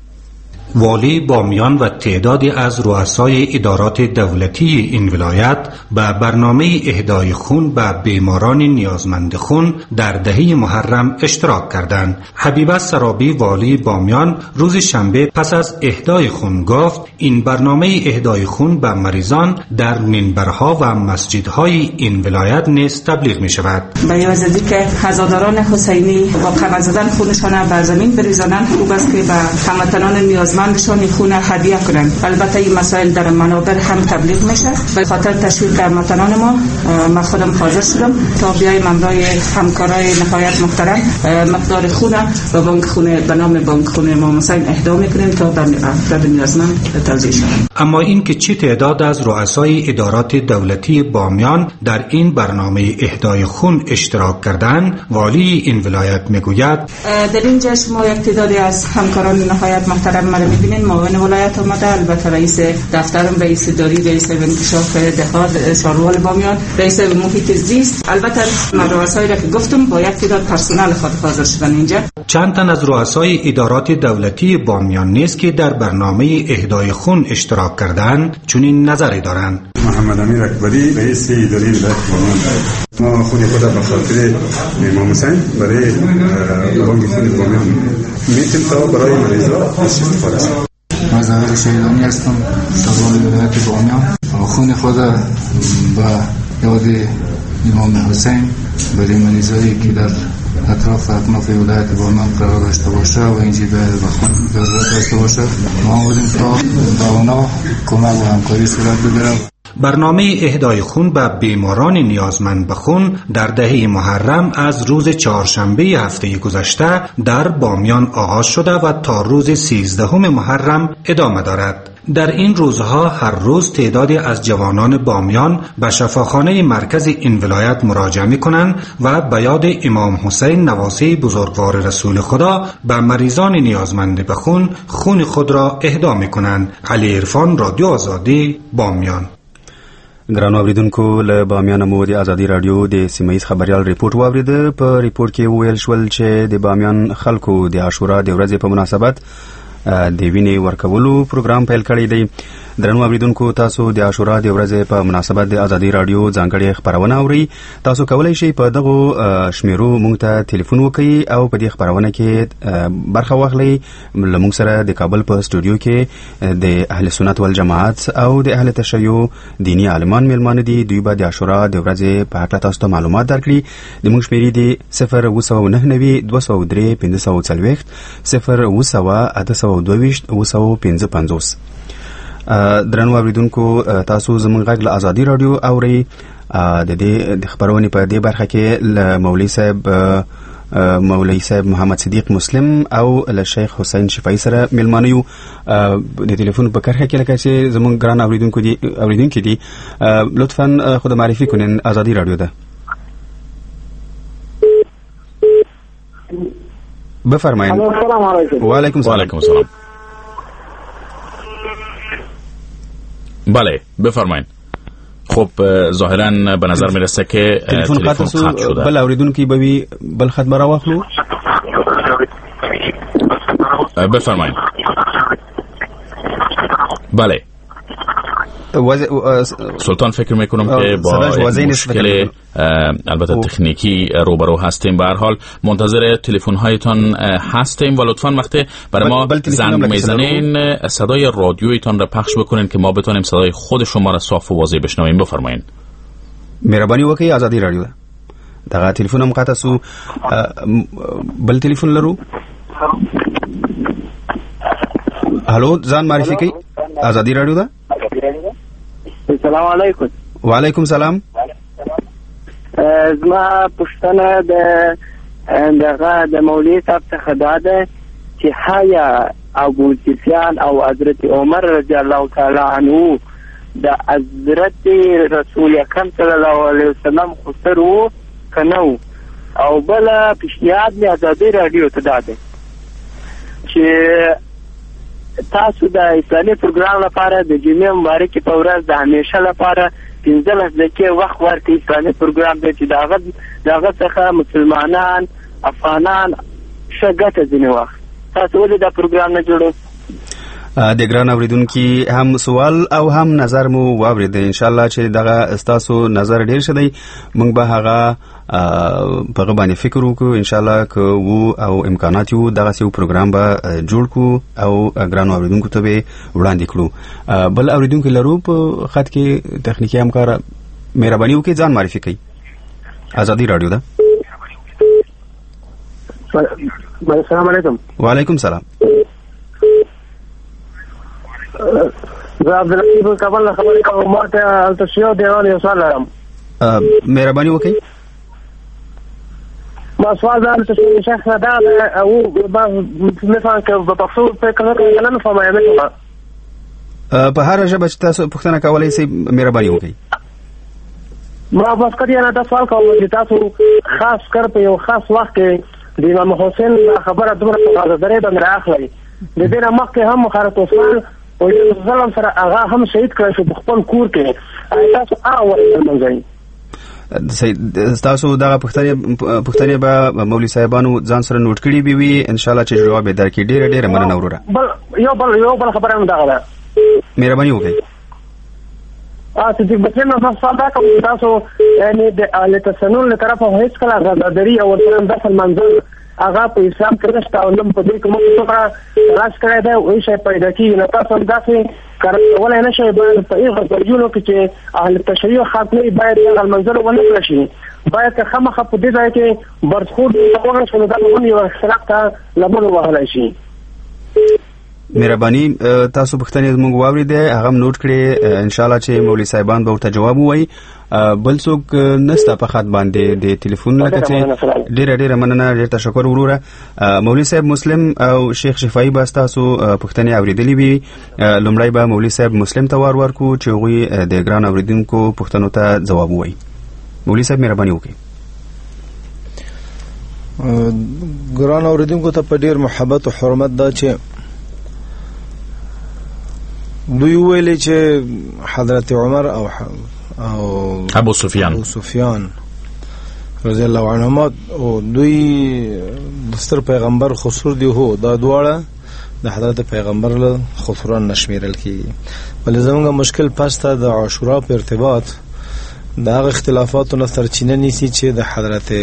Speaker 7: والی بامیان و تعدادی از رؤسای ادارات دولتی این ولایت به برنامه اهدای خون به بیماران نیازمند خون در دهه محرم اشتراک کردند. حبیبه سرابی، والی بامیان، روز شنبه پس از اهدای خون گفت این برنامه اهدای خون به مریضان در منبرها و مسجدهای این ولایت نیز تبلیغ می شود.
Speaker 8: به واسطه که عزاداران حسینی واقعا زدن خونشان بر زمین بریزانند، خوب است که به هموطنان نیازمند شان خونه هدیه کنند. البته این مسائل در منابر هم تبلیغ میشه. به خاطر تشویق هموطنان ما من خودم حاضر شدم تا بیایم امرای همکارای نهایت محترم مقدار خونه و بانک خونه به نام بانک خونه امام حسین اهدا میکنیم تا به افراد نیازمند توزیع شود.
Speaker 7: اما این که چه تعداد از رؤسای ادارات دولتی بامیان در این برنامه اهدای خون اشتراک کردند، والی این ولایت میگوید
Speaker 8: در این جشن ما یک تعدادی از همکاران نهایت محترم ما ببینین، معاون ولایت آمده، البته رئیس دفترم، رئیس داری، رئیس انکشاف دهات شاروال بامیان، رئیس محیط زیست، البته رؤسایی را که گفتم با یک تعداد پرسنل خود حاضر شدن اینجا.
Speaker 7: چند تن از رؤسای ادارات دولتی بامیان نیز که در برنامه اهدای خون اشتراک کردند چنین نظری دارند.
Speaker 9: محمد امیر اکبری، رئیس اداره ولایت بامیان. ما خود خود به خاطر امام حسین برای بانک خون بامیان میتیم تا برای مریضا استفاده کنیم.
Speaker 10: من ظاهر شیدانی هستم، شاروال ولایت بامیان. خون خود با یاد امام حسین برای مریضایی که در اطراف اکناف ولایت بامیان قرار داشته باشه و اینجا به خون ضرورت داشته باشه، ما آمدیم تا با اونا کمک و همکاری صورت بگیره.
Speaker 7: برنامه اهدای خون به بیماران نیازمند به خون در دهه محرم از روز چهارشنبه هفته گذشته در بامیان آغاز شده و تا روز سیزدهم محرم ادامه دارد. در این روزها هر روز تعدادی از جوانان بامیان به شفاخانه مرکز این ولایت مراجعه می کنند و به یاد امام حسین نواسی بزرگوار رسول خدا به مریضان نیازمند به خون خون خود را اهدا می کنند. علی عرفان، رادیو آزادی، بامیان.
Speaker 2: ګرانو اوریدونکو، له بامیان مو د ازادي رادیو د سیمایي خبريال ریپورت واوریده. په ریپورت کې ویل شول چې د بامیان خلکو د عاشورا د ورځې په مناسبت د وینې ورکولو پروګرام پیل کړی دی. درنو اوریدونکو، تاسو د عاشورا د ورځې په مناسبت د ازادي رادیو ځانګړې خبرونه اورئ. تاسو کولای شئ په دغه شمیرو مونږ ته ټلیفون وکړئ او په دې خبرونه کې برخه واخلئ. له مونږ سره د کابل په سټوډیو کې د اهل سنت والجماعت او د اهل تشیع دینی عالمان میلمانه دي. دوی به د عاشورا د ورځې په اړه تاسو ته معلومات درکړي. د مونږ شمیرې دي صفر اوه سوه نهه نوي دوه سوه درې پنځه سوه څلوېښت، صفر اوه سوه اته سوه دوه ویشت اوه سوه پنځه پنځوس. درنو اوریدونکو، تاسو زموږ غږ له ازادي رادیو اورئ. د دې د خبرونې په دې برخه کې له مولوي صاحب مولوي صاحب محمد صدیق مسلم او له شیخ حسین شفاعي سره میلمانه یو. د ټلیفون په کرښه کې لکه چې زموږ ګران اوریدونکو دي اوریدونکو دي لطفا خود معرفي کنین. ازادي رادیو ده، بفرمایید.
Speaker 6: السلام علیکم.
Speaker 3: و علیکم السلام. بله بفرمایید. خب ظاهرا به نظر میرسه که
Speaker 2: تلفن قطع شده. بل اوریدونکو به وی بل خط برا واخلو.
Speaker 3: بفرمایید. بله سلطان، فکر میکنم که با مشکل البته تکنیکی روبرو هستیم. به هر حال منتظر تلفن هایتان هستیم و لطفاً وقتی برای ما زنگ میزنین صدای رادیویتان را پخش بکنین که ما بتونیم صدای خود شما را صاف و واضح بشنویم. بفرمایید.
Speaker 2: مهرباني وکړئ. ازادي رادیو دغه تلیفون هم قطع سو. بل تلیفون لرو. هلو، ځان معرفي کړئ. ازادي رادیو ده.
Speaker 6: السلام علیکم.
Speaker 2: وعلیکم سلام.
Speaker 6: زما پښتنه د دغه د مولوي صاحب څخه دا ده چې هایا ابو سفیان او حضرت عمر رضی الله تعالی عنه د حضرت رسول اکرم صلی الله علیه وسلم خسر وو کنو. او بل پیشنهاد می ازادي رادیو ته داده چې تاسو د اسلامي پروګرام لپاره د جمعې مبارکې په ورځ د همیشه لپاره پنځلس دقیقې وخت ورکړئ. اسلامي پروګرام دی چې دغه دغه څخه مسلمانان افغانان ښه ګټه ځینې وخت. تاسو ولې دا پروګرام نه جوړو؟
Speaker 2: د ګران اوریدونکو هم سوال او هم نظر مو واورید. ان شاء الله چې دغه تاسو نظر ډیر شدی موږ به هغه په غوښنه فکر وکړو. ان شاء الله که وو او امکانات یو دغه یو پروګرام به جوړ کو او ګران اوریدونکو ته به وړاندې کړو. بل اوریدونکو لرو په خط کې تخنیکی همکار مهرباني وکړئ ځان معرفي کړئ. آزادی رادیو ده.
Speaker 6: السلام علیکم.
Speaker 2: وعلیکم سلام.
Speaker 6: زه عبداللطیف کابل نه خبرې کوم. ما ته التشیو دیوال یو سوال لرم.
Speaker 2: مهرباني وکړئ.
Speaker 6: ما سوال دا التشیو شخص دا او بعض مثلا که په پښتو په کله کله نه فهمه
Speaker 2: په هر ژبه چې تاسو پوښتنه کولای شئ مهرباني وکړئ.
Speaker 6: ما بس کړی نه دا سوال کوم چې تاسو خاص کر په یو خاص وخت کې د امام حسین خبره دومره په درې باندې راخلي. د دې نه مخکې هم خرط عثمان او د ظلم سره هغه هم شهید کړی شو په خپل کور کې. تاسو هغه ولې
Speaker 2: تاسو دغه پوښتنې به مولوي صاحبانو ځان سره نوٹ کړي به وي. ان شاء الله چې جواب یې درکړي. ډیره ډیره مننه وروره.
Speaker 6: بل یو بل یو بل خبره هم دغه ده.
Speaker 2: مهرباني وکړئ.
Speaker 6: تاسو د بچنه په صدا کوم تاسو یعنی د اهل تسنن له طرفه هیڅ کله غداري او ورته د منځل هغه په اسلام کې نشته او نن په دې کې موږ څه راس کړی دی او شی پیدا کیږي. نو تاسو داسې کارول نه شي باید په هغه ځایونو کې چې اهل تشیع خاطري باید د منځل ونه کړی باید خامخا په دې ځای کې برخورد وکړي چې دا موږ یو اختلاف ته لمن وهلای شي.
Speaker 2: مهرباني تاسو پوښتنې موږ واورېدې هغه نوٹ کړئ. ان شاء الله چې مولوي صاحبان به ورته جواب ووایي. بل څوک نسته په خط باندې د ټلیفون لکه چې ډیره ډیره مننه. ډیر تشکر وروره. مولوي صاحب مسلم او شیخ شفاعي به تاسو پوښتنې اوریدلې وي. لومړی به مولوي صاحب مسلم ته وار ورکو چې هغوی د ګران اوریدونکو پوښتنو ته ځواب ووایي. مولوي صاحب مهرباني وکړئ.
Speaker 4: ګران اوریدونکو ته په ډیر محبت او حرمت دا چې دوی ویلي چې حضرت عمر او او
Speaker 3: ابو سفیان
Speaker 4: ابو سفیان رضی الله عنهما او دوی د ستر پیغمبر خسر دی. هو دا دواړه د حضرت پیغمبر له خسران نشمیرل کیږي. بل زموږ مشکل پسته د عاشورا په ارتباط د هغه اختلافاتو نه سرچینه نیسي چې د حضرت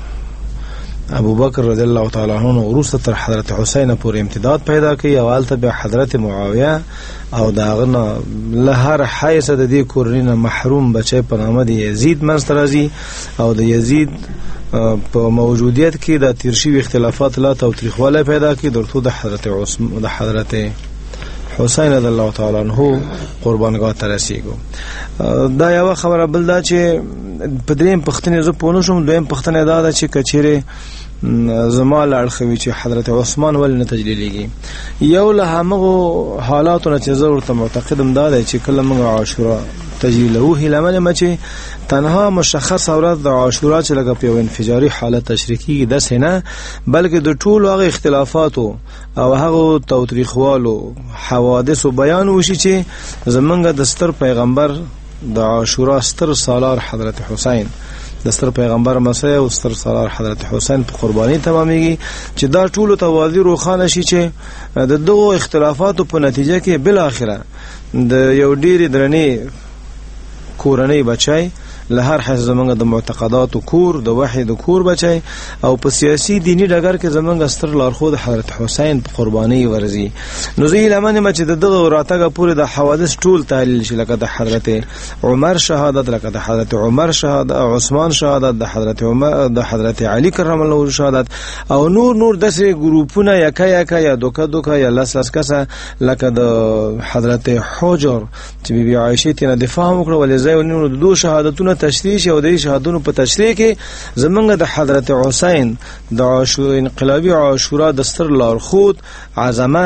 Speaker 4: ابو بکر رضی الله تعالی عنہ وروسته تر حضرت حسین پورې امتداد پیدا کړي او البته به حضرت معاویه او داغه له هر حیث د دې کورنۍ محروم بچي په نامه د یزید منسترازي او د یزید په موجودیت کې د تیرشي اختلافات لا توتریخواله پیدا کړي درته د حضرت عثمان د حضرت حسین رضی الله تعالی عنہ قربانګاه ته رسیدو. دا یو خبره بل دا چې په دریم پښتنې زه پونه شوم. دویم پښتنې دا ده چې کچېره زما لړخوي چې حضرت عثمان ول نه تجلیلیږي. یو له هغه حالاتو نه چې زه ورته معتقدم دا دی چې کله موږ عاشورا تجلیلوه لمن مچې تنها مشخص اورات د عاشورا چې لګه په انفجاري حالت تشریحي د سینه بلکې د ټولو هغه اختلافاتو او هغه توتریخوالو حوادث بیان وشي چې زمونږ د ستر پیغمبر د عاشورا ستر سالار حضرت حسین د ستر پیغمبر مسیح او ستر سالار حضرت حسین په قرباني تمامېږي چې دا ټولو توازی روخانه شي چې د دغه اختلافاتو په نتیجه کې بل اخره د یو ډېری درنې کورنۍ بچای له هر حیث زمونږ د معتقدات او کور د وحی د کور بچای او په سیاسي دینی ډګر کې زمونږ ستر لارښود حضرت حسین په قرباني ورزي. نو زه لمنه مچ د دغه راتګه پورې د حوادث ټول تحلیل شي لکه د حضرت عمر شهادت لکه د حضرت عمر شهادت عثمان شهادت د حضرت عمر د حضرت علی کرم الله وجهه شهادت او نور نور دسه ګروپونه یکا یکا یا دوکا دوکا یا لس لس کسه لکه د حضرت حجر چې بی عائشه ته دفاع وکړه ولې ځای ونیو د دوه شهادتونه تشریح او د شهادتونو په تشریح کې زمونږ د حضرت حسین د عاشورا انقلابی عاشورا د ستر لارښود عظمت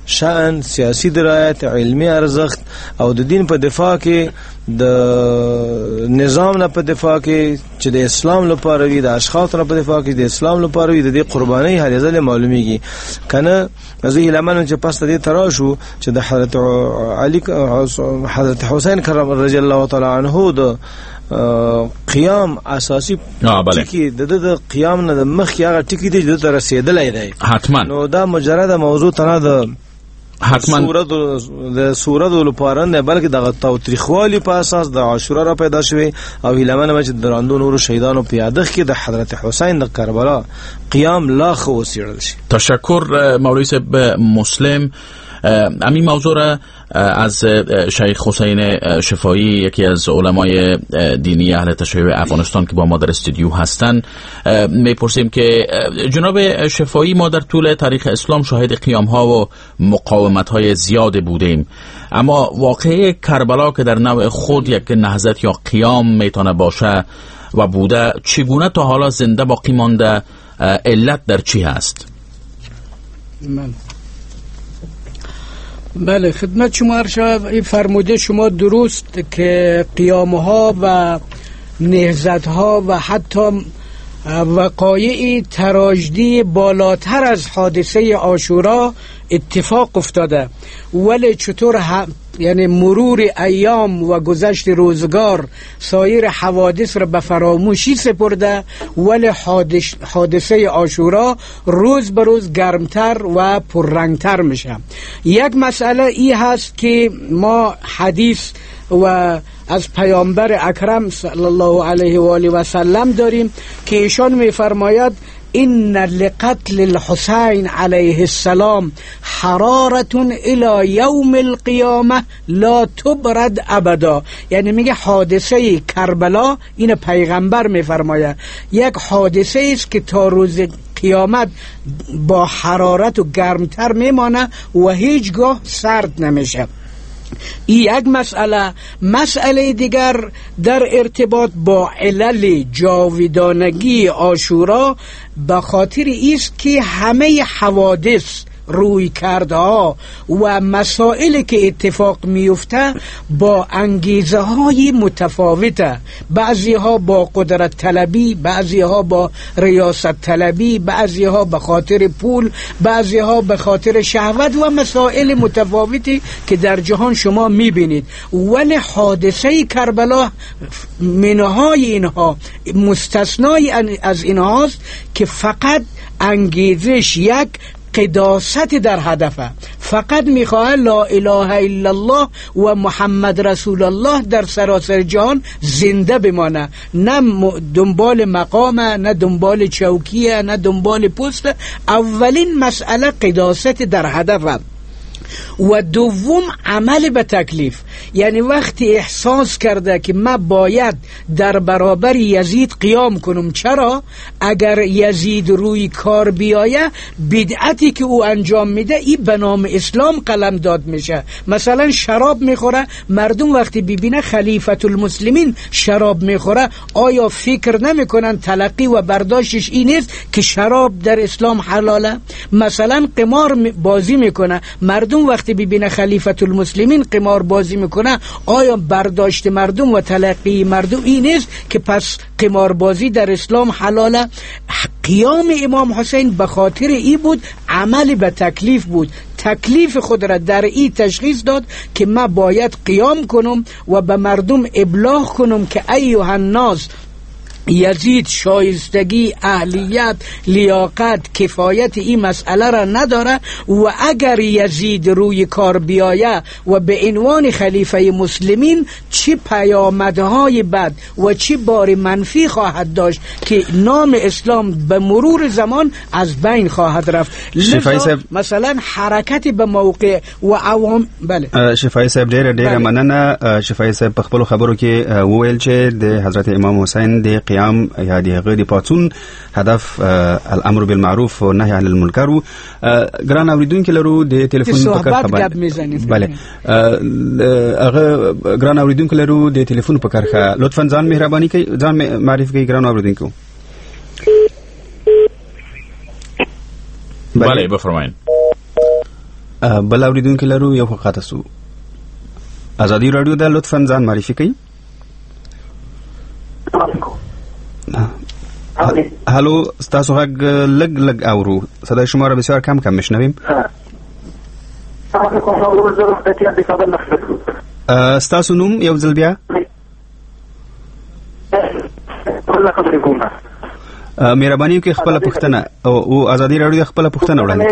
Speaker 4: شأن، سیاسی درایت، علمی ارزښت او د دین په دفاع کې د نظام نه په دفاع کې چې د اسلام لپاره وي، د اشخاص نه په دفاع کې د اسلام لپاره وي، د دې قرباني هر ځل معلومیږي کنه. زه هیلمن چې پس دې تراشو چې د حضرت علي حضرت حسین کرم رضی الله تعالی عنه د قیام اساسي ټکی د د قیام نه د مخ هغه ټکی دی د رسیدلای دی
Speaker 3: حتما.
Speaker 4: نو دا مجرد موضوع تنه د
Speaker 3: حتما
Speaker 4: صورت د صورت لپاره نه بلکې د تاریخوالي په اساس د عاشورا را پیدا شوی او هیلمن چې دراندو نور شهیدانو په یادښت کې د حضرت حسین د کربلا قیام لا خو وسیړل شي.
Speaker 3: تشکر مولوی صاحب مسلم. همین موضوع را از شیخ حسین شفایی، یکی از علمای دینی اهل تشیع افغانستان که با ما در استودیو هستند، میپرسیم که جناب شفایی ما در طول تاریخ اسلام شاهد قیام ها و مقاومت های زیاد بودیم، اما واقعه کربلا که در نوع خود یک نهضت یا قیام میتونه باشه و بوده، چگونه تا حالا زنده باقی مانده؟ علت در چی هست؟
Speaker 5: من بله خدمت شما ارشد فرموده شما درست که قیامها و نهضتها و حتی وقایع تراژدی بالاتر از حادثه عاشورا اتفاق افتاده، ولی چطور هم یعنی مرور ایام و گذشت روزگار سایر حوادث را به فراموشی سپرده، ولی حادثه عاشورا روز به روز گرمتر و پررنگتر میشه. یک مسئله ای هست که ما حدیث و از پیامبر اکرم صلی الله علیه و آله و سلم داریم که ایشان میفرماید ان لقتل الحسین علیه السلام حرارت الى یوم القیامه لا تبرد ابدا. یعنی میگه حادثه کربلا، این پیغمبر میفرماید، یک حادثه است که تا روز قیامت با حرارت و گرمتر میمانه و هیچگاه سرد نمیشه. این یک مسئله. مسئله دیگر در ارتباط با علل جاودانگی عاشورا به خاطر است که همه حوادث، روی کردها و مسائلی که اتفاق میفته با انگیزه های متفاوته، بعضی ها با قدرت طلبی، بعضی ها با ریاست طلبی، بعضی ها به خاطر پول، بعضی ها به خاطر شهوت و مسائل متفاوتی که در جهان شما میبینید. ولی حادثه کربلا منهای اینها، مستثنای از اینهاست که فقط انگیزش یک قداست در هدفه، فقط میخواه لا اله الا الله و محمد رسول الله در سراسر جهان زنده بمانه، نه دنبال مقامه، نه دنبال چوکیه، نه دنبال پست. اولین مسئله قداست در هدفه و دوم عمل به تکلیف. یعنی وقتی احساس کرده که من باید در برابر یزید قیام کنم، چرا؟ اگر یزید روی کار بیایه، بدعتی که او انجام میده این به نام اسلام قلم داد میشه. مثلا شراب میخوره، مردم وقتی ببینه خلیفت المسلمین شراب میخوره، آیا فکر نمیکنن تلقی و برداشتش این است که شراب در اسلام حلاله؟ مثلا قمار بازی میکنه، مردم وقتی ببینه خلیفت المسلمین قمار بازی میکنه، آیا برداشت مردم و تلقی مردم این است که پس قمار بازی در اسلام حلاله؟ قیام امام حسین به خاطر ای بود، عمل به تکلیف بود. تکلیف خود را در ای تشخیص داد که من باید قیام کنم و به مردم ابلاغ کنم که ایها الناس، یزید شایستگی، اهلیت، لیاقت، کفایت این مسئله را نداره و اگر یزید روی کار بیایه و به عنوان خلیفه مسلمین، چه پیامدهای بد و چه بار منفی خواهد داشت که نام اسلام به مرور زمان از بین خواهد رفت. لذا مثلا حرکت به موقع و عوام. بله
Speaker 2: شفای صاحب ډیره ډیره مننه. شفای صاحب په خپل خبرو کې وویل چې د حضرت امام حسین د قیام یا د هغه د پاتون هدف الامر بالمعروف و نهی عن المنکر و ګران اوریدونکو لرو د ټلیفون په کار خبر. بله هغه ګران اوریدونکو لرو د ټلیفون په کار، لطفا ځان مهرباني کوي، ځان معرفي کوي ګران اوریدونکو.
Speaker 3: بله بفرمایید.
Speaker 2: بل اوریدونکو لرو یو خاطر سو ازادي رادیو د لطفاً ځان معرفي کړئ. هالو ستاسو غږ لګ لګ اورو صدای شما را بسیار کم کم میشنویم. ستاسو نوم یو ځل بیا؟ مهرباني وکړئ خپله پوښتنه او ازادي رادیو خپله پوښتنه وړاندې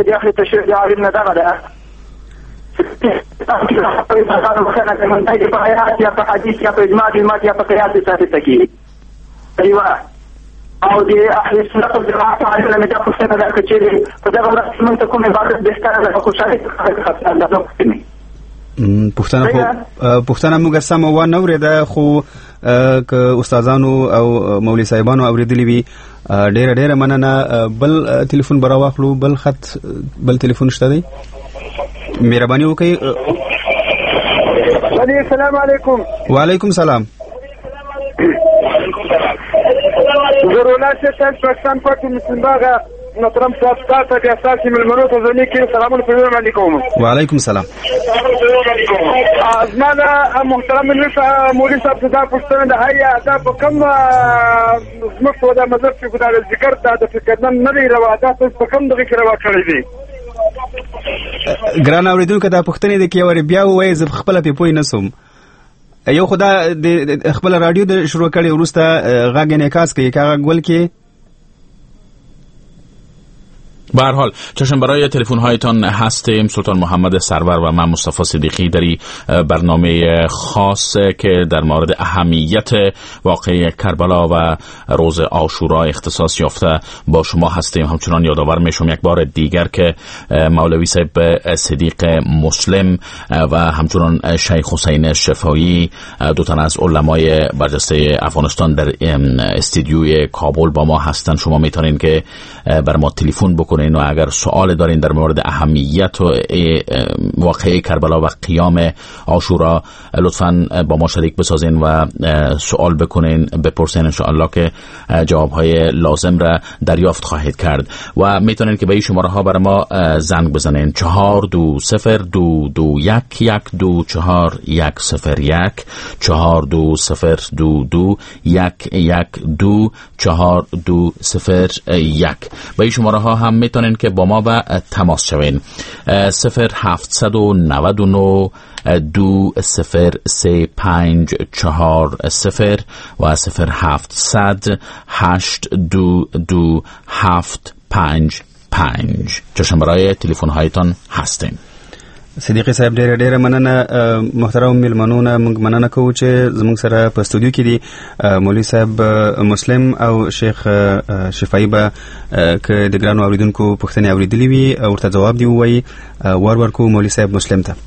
Speaker 6: او د اهل سنت والجماعت عالمانو مې دا پوښتنه ده چې په دغه ورځ موږ ته کوم عبادت بهتره ده خوشاله ده
Speaker 2: پوښتنه خو پوښتنه موږ سم و نه اورېده خو که استادانو او مولوي صاحبانو اورېدلې وي ډېره ډېره مننه. بل ټلیفون به راواخلو. بل خط بل ټلیفون شته دی؟ مهرباني وکړئ.
Speaker 6: السلام علیکم.
Speaker 2: وعلیکم سلام.
Speaker 6: ضروري شیخ پاکستان پټ مسلمان باغ محترم صاحب تاسو ته اساسي ملمنو ته ځنی کې سلامونه پیغام علیکم.
Speaker 2: وعلیکم سلام.
Speaker 6: ازمانه محترم مولوی صاحب صدا پښتنه ده هيا دا په کوم مخ ودا مذهب چې خدای ذکر ته د فکر نه لري روا دا په کوم دغه کې روا کړی دی.
Speaker 2: ګران اوریدونکو دا پښتنه د کې ور بیا وایي ز خپل په پوي نسوم. یو خدا د خپل رادیو د شروع کړي ورسته غږ انعکاس کوي که غږ ول کې.
Speaker 3: به هر حال چشم برای تلفن هایتان هستیم. سلطان محمد سرور و من مصطفی صدیقی در برنامه خاص که در مورد اهمیت واقعه کربلا و روز عاشورا اختصاص یافته با شما هستیم. همچنان یادآور میشم یک بار دیگر که مولوی صاحب صدیق مسلم و همچنان شیخ حسین شفایی دو تن از علمای برجسته افغانستان در استودیوی کابل با ما هستند. شما میتونین که بر ما تلفن بکنین و اگر سوال دارین در مورد اهمیت و واقعه کربلا و قیام عاشورا لطفاً با ما شریک بسازین و سوال بکنین، بپرسین، انشاءالله که جوابهای لازم را دریافت خواهید کرد. و میتونین که به این شماره ها برای ما زنگ بزنین چهار دو صفر دو دو یک یک دو چهار یک صفر یک چهار دو صفر دو دو یک یک دو چهار دو صفر یک. به این شماره ها هم میتونین که با ما به تماس شوین. صفر هفتصد و نود و نه دو صفر سه پنج چهار صفر و صفر هفتصد هشت دو دو هفت پنج پنج. چشم برای تلفن هایتان هستیم.
Speaker 2: صدیقی صاحب ډېر ډېر مننه. محترم میلمنونه موږ مننه کوو چې زموږ سره په استودیو کې دي مولوي صاحب مسلم او شیخ شفایی به که د ګرانو اوریدونکو پوښتنې اورېدلې وي ورته ځواب دی ووایي. ور ورکو مولوي صاحب مسلم ته.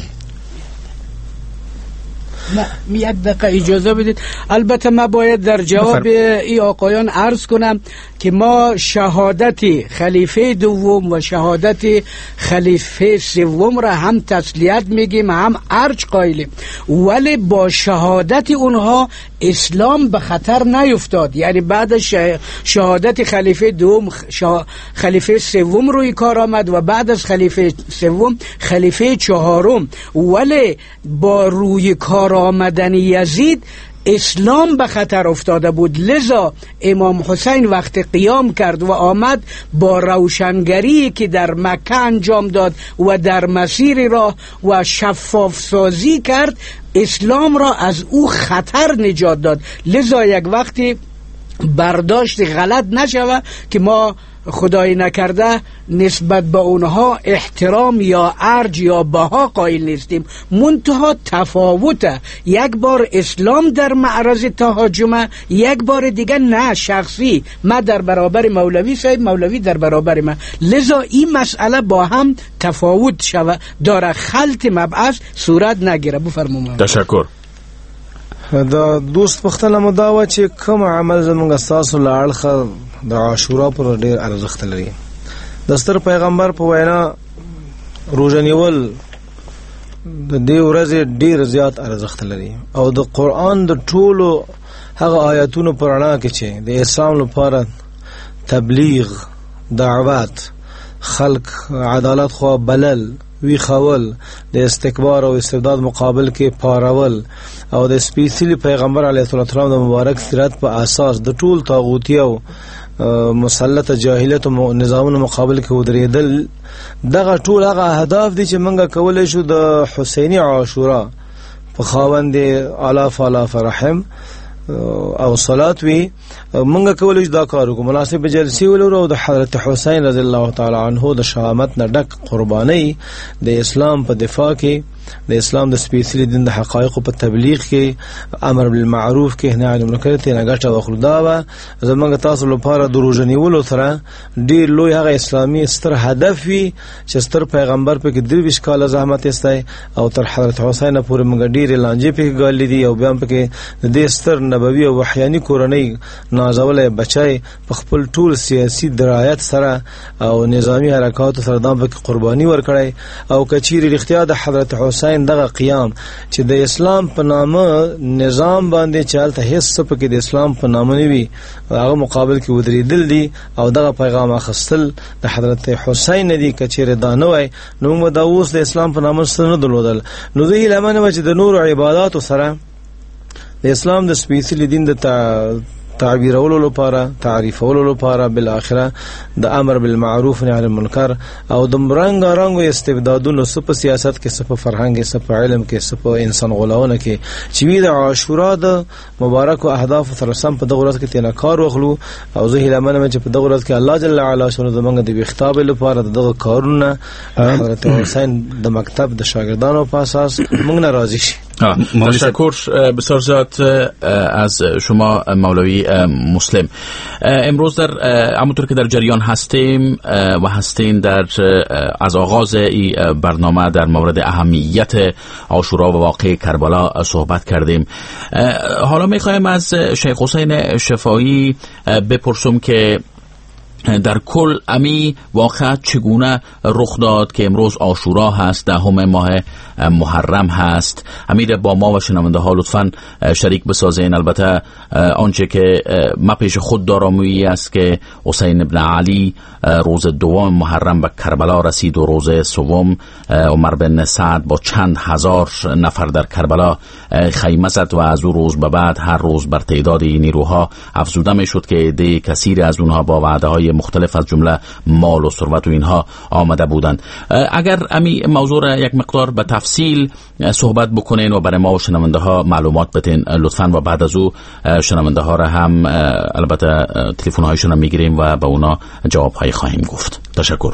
Speaker 5: یک دقیقه اجازه بدید. البته ما باید در جواب این آقایان عرض کنم که ما شهادت خلیفه دوم و شهادت خلیفه سوم را هم تسلیت میگیم هم ارج قائلیم، ولی با شهادت اونها اسلام به خطر نیفتاد. یعنی بعد شهادت خلیفه دوم خلیفه سوم روی کار آمد و بعد از خلیفه سوم خلیفه چهارم، ولی با روی کار آمدن یزید اسلام به خطر افتاده بود. لذا امام حسین وقت قیام کرد و آمد با روشنگری که در مکه انجام داد و در مسیر راه و شفاف سازی کرد اسلام را از او خطر نجات داد. لذا یک وقتی برداشت غلط نشود که ما خدای نکرده نسبت به اونها احترام یا ارج یا بها قائل نیستیم. منتها تفاوته. یک بار اسلام در معرض تهاجمه، یک بار دیگه نه شخصی، ما در برابر مولوی صاحب، مولوی در برابر ما. لذا این مسئله با هم تفاوت شوه داره، خلط مبعث صورت نگیره. بفرمایید.
Speaker 3: تشکر.
Speaker 4: دا دوست پختنه مداوه چې کوم عمل زمونږ استاسو له اړخه د عاشورا پر ډیر ارزښت لري. د ستر پیغمبر په وینا روژه نیول د دې ورځې ډیر زیات ارزښت لري او د قرآن د ټولو هغه آیاتونو په رڼا کې چې د اسلام لپاره تبلیغ، دعوت، خلق عدالت خو بلل، ویخول، د استکبار او استبداد مقابل کې پارول او د سپیڅلي پیغمبر علیه السلام د مبارک سیرت په اساس د ټول طاغوتی او مسلط جاهلیت او نظامونو مقابل کې ودرېدل، دغه ټول هغه اهداف دي چې موږ کولای شو د حسینی عاشورا په خاوند الاف الاف رحم او صلات وی موږ کولای شو دا کار وکړو. مناسب جلسې ولرو او د حضرت حسین رضی الله تعالی عنه د شهامت نه ډک قرباني د اسلام په دفاع کې، د اسلام د سپیڅلي دین د حقایقو په تبلیغ کې، امر بالمعروف کې، نهي عن المنکر ته نه ګټه واخلو. دا به زموږ تاسو لپاره د روزنیولو سره ډیر لوی هغه اسلامي ستر هدف وي چې ستر پیغمبر په کې درویش کاله زحمت استای او تر حضرت حسین پورې موږ ډیر لانجې په ګالې دي او بیا په کې د دې ستر نبوي او وحیانی کورنۍ نازولې بچای په خپل ټول سیاسي درایت سره او نظامی حرکات سره د قرباني ورکړي او کچیر اختیار د حضرت حسین دغه قیام چې د اسلام په نامه نظام باندې چالته هیڅ څه کې د اسلام په نامه نیوي هغه مقابل کې ودرېدل دي او دغه پیغام اخستل د حضرت حسین دی کچیر دا نه وای نو موږ د اوس د اسلام په نامه سره نه درلودل. نو زه لمنه چې د نور عبادت سره د اسلام د سپیڅلي دین د تعبیرولو لپاره، تعریفولو لپاره، بل اخره د امر بالمعروف نهي عن المنکر او د رنګ رنګ استبدادونو سپ سیاست کې، سپ فرهنګ، سپ علم کې، سپ انسان غلاونه کې چې وی د عاشورا د مبارک او اهداف سره سم په دغه ورځ کې تنه کار وخلو او زه لمنه چې په دغه ورځ کې الله جل وعلا شنو زمونږ د خطاب لپاره دغه کارونه حضرت حسین د مکتب د شاگردانو په اساس موږ ناراضی شي.
Speaker 3: تشکر بسیار زیاد از شما مولوی مسلم. امروز در همونطور که در جریان هستیم و هستیم در از آغاز این برنامه در مورد اهمیت عاشورا و واقعه کربلا صحبت کردیم. حالا میخوایم از شیخ حسین شفایی بپرسم که در کل امی واقعا چگونه رخ داد که امروز عاشورا هست، دهم ماه محرم هست. امیر با ما و شنونده ها لطفاً شریک بسازین. البته آنچه که ما پیش خود دارم است که حسین ابن علی روز دوم محرم به کربلا رسید و روز سوم عمر بن سعد با چند هزار نفر در کربلا خیمه زد و از او روز به بعد هر روز بر تعداد نیروها افزوده می شد که عده کثیر از اونها با وعده های مختلف از جمله مال و ثروت و اینها آمده بودند. اگر امی موضوع را یک مقدار به تفصیل صحبت بکنین و برای ما و شنونده ها معلومات بتین لطفاً و بعد از او شنونده ها را هم البته تلفن هایشون را میگیریم و به اونا جواب های خواهیم گفت. تشکر.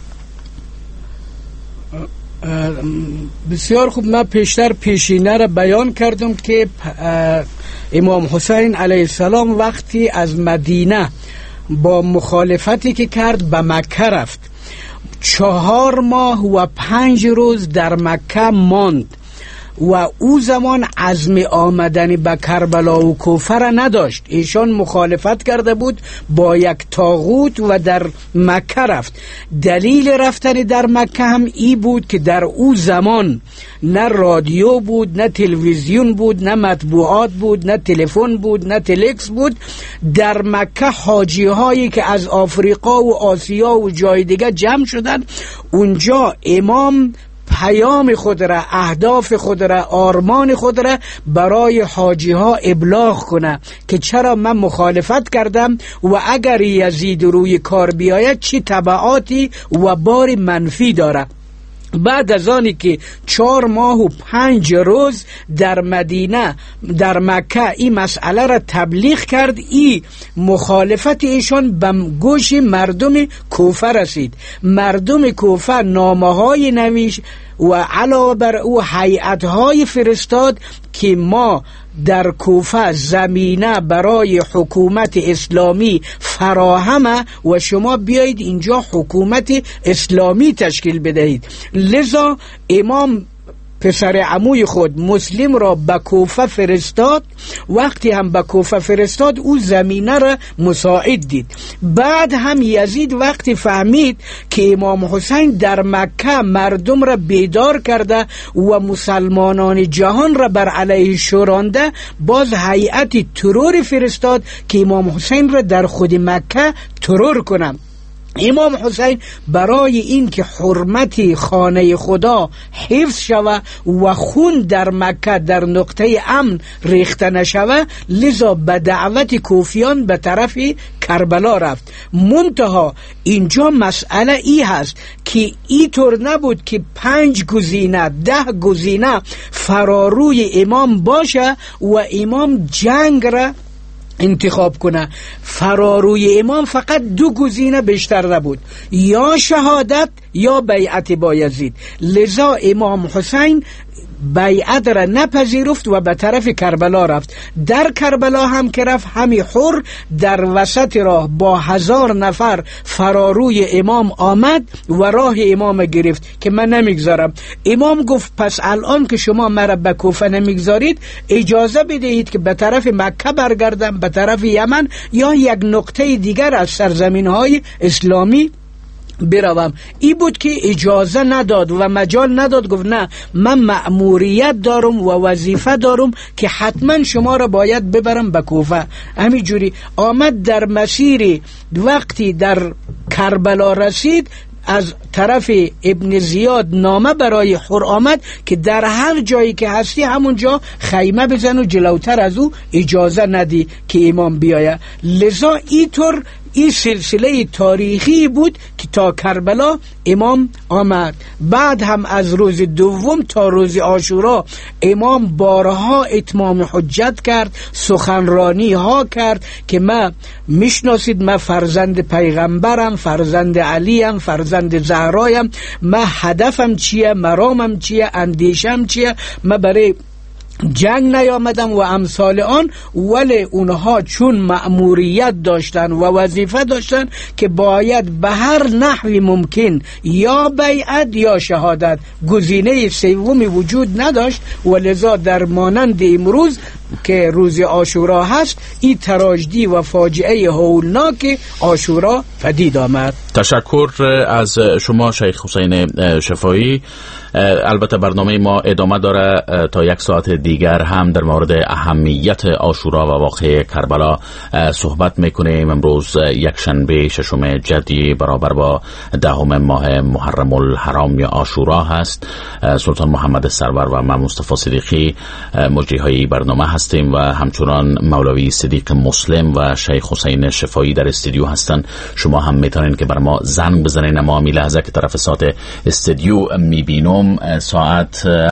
Speaker 5: بسیار خوب. من پیشتر پیشینه را بیان کردم که امام حسین علیه السلام وقتی از مدینه با مخالفتی که کرد به مکه رفت، چهار ماه و پنج روز در مکه ماند و او زمان عزم آمدن به کربلا و کوفه را نداشت. ایشان مخالفت کرده بود با یک طاغوت و در مکه رفت. دلیل رفتن در مکه هم ای بود که در او زمان نه رادیو بود، نه تلویزیون بود، نه مطبوعات بود، نه تلفن بود، نه تلکس بود. در مکه حاجی هایی که از آفریقا و آسیا و جای دیگه جمع شدن، اونجا امام پیام خود را، اهداف خود را، آرمان خود را برای حاجی ها ابلاغ کنه که چرا من مخالفت کردم و اگر یزید روی کار بیاید چی تبعاتی و بار منفی داره. بعد از آنی که چهار ماه و پنج روز در مدینه در مکه این مسئله را تبلیغ کرد، این مخالفت ایشان به گوش مردم کوفه رسید. مردم کوفه نامه های نوشت و علاوه بر او هیئت های فرستاد که ما در کوفه زمینه برای حکومت اسلامی فراهمه و شما بیایید اینجا حکومت اسلامی تشکیل بدهید. لذا امام پسر عموی خود مسلم را به کوفه فرستاد. وقتی هم به کوفه فرستاد او زمینه را مساعد دید. بعد هم یزید وقتی فهمید که امام حسین در مکه مردم را بیدار کرده و مسلمانان جهان را بر علیه شورانده، باز هیئت ترور فرستاد که امام حسین را در خود مکه ترور کنند. امام حسین برای این که حرمت خانه خدا حفظ شود و خون در مکه در نقطه امن ریخته نشود، لذا به دعوت کوفیان به طرف کربلا رفت. منتها اینجا مسئله ای هست که اینطور نبود که پنج گزینه ده گزینه فراروی امام باشه و امام جنگ را انتخاب کنه. فراروی امام فقط دو گزینه بیشتر نبود، یا شهادت یا بیعت با یزید. لذا امام حسین بیعت را نپذیرفت و به طرف کربلا رفت. در کربلا هم که رفت، همی حر در وسط راه با هزار نفر فراروی امام آمد و راه امام گرفت که من نمیگذارم. امام گفت پس الان که شما مرا به کوفه نمیگذارید، اجازه بدهید که به طرف مکه برگردم، به طرف یمن یا یک نقطه دیگر از سرزمین های اسلامی بروم. ای بود که اجازه نداد و مجال نداد. گفت نه، من مأموریت دارم و وظیفه دارم که حتما شما را باید ببرم به کوفه. همین جوری آمد. در مسیر وقتی در کربلا رسید، از طرف ابن زیاد نامه برای حر آمد که در هر جایی که هستی همونجا خیمه بزن و جلوتر از او اجازه ندی که امام بیاید. لذا اینطور این سلسله تاریخی بود که تا کربلا امام آمد. بعد هم از روز دوم تا روز عاشورا امام بارها اتمام حجت کرد، سخنرانی ها کرد که ما میشناسید ما فرزند پیغمبرم، فرزند علیم، فرزند زهرایم، ما هدفم چیه، مرامم چیه، اندیشم چیه، ما برای جنگ نیامدم و امثال آن. ولی اونها چون مأموریت داشتن و وظیفه داشتن که باید به هر نحوی ممکن یا بیعت یا شهادت، گزینه سومی وجود نداشت. و لذا در مانند امروز که روز عاشورا هست، این تراژدی و فاجعه هولناک عاشورا پدید آمد.
Speaker 3: تشکر از شما شیخ حسین شفایی. البته برنامه ما ادامه داره. تا یک ساعت دیگر هم در مورد اهمیت عاشورا و واقعه کربلا صحبت میکنیم. امروز یک شنبه ششم جدی برابر با دهم ماه محرم الحرام یا عاشورا هست. سلطان محمد سرور و من مصطفی صدیقی مجری های برنامه هستیم و همچنان مولوی صدیق مسلم و شیخ حسین شفایی در استودیو هستن. شما هم میتونین که بر ما زنگ بزنین. اما می لحظه که طرف ساعت استودیو میبینم ساعت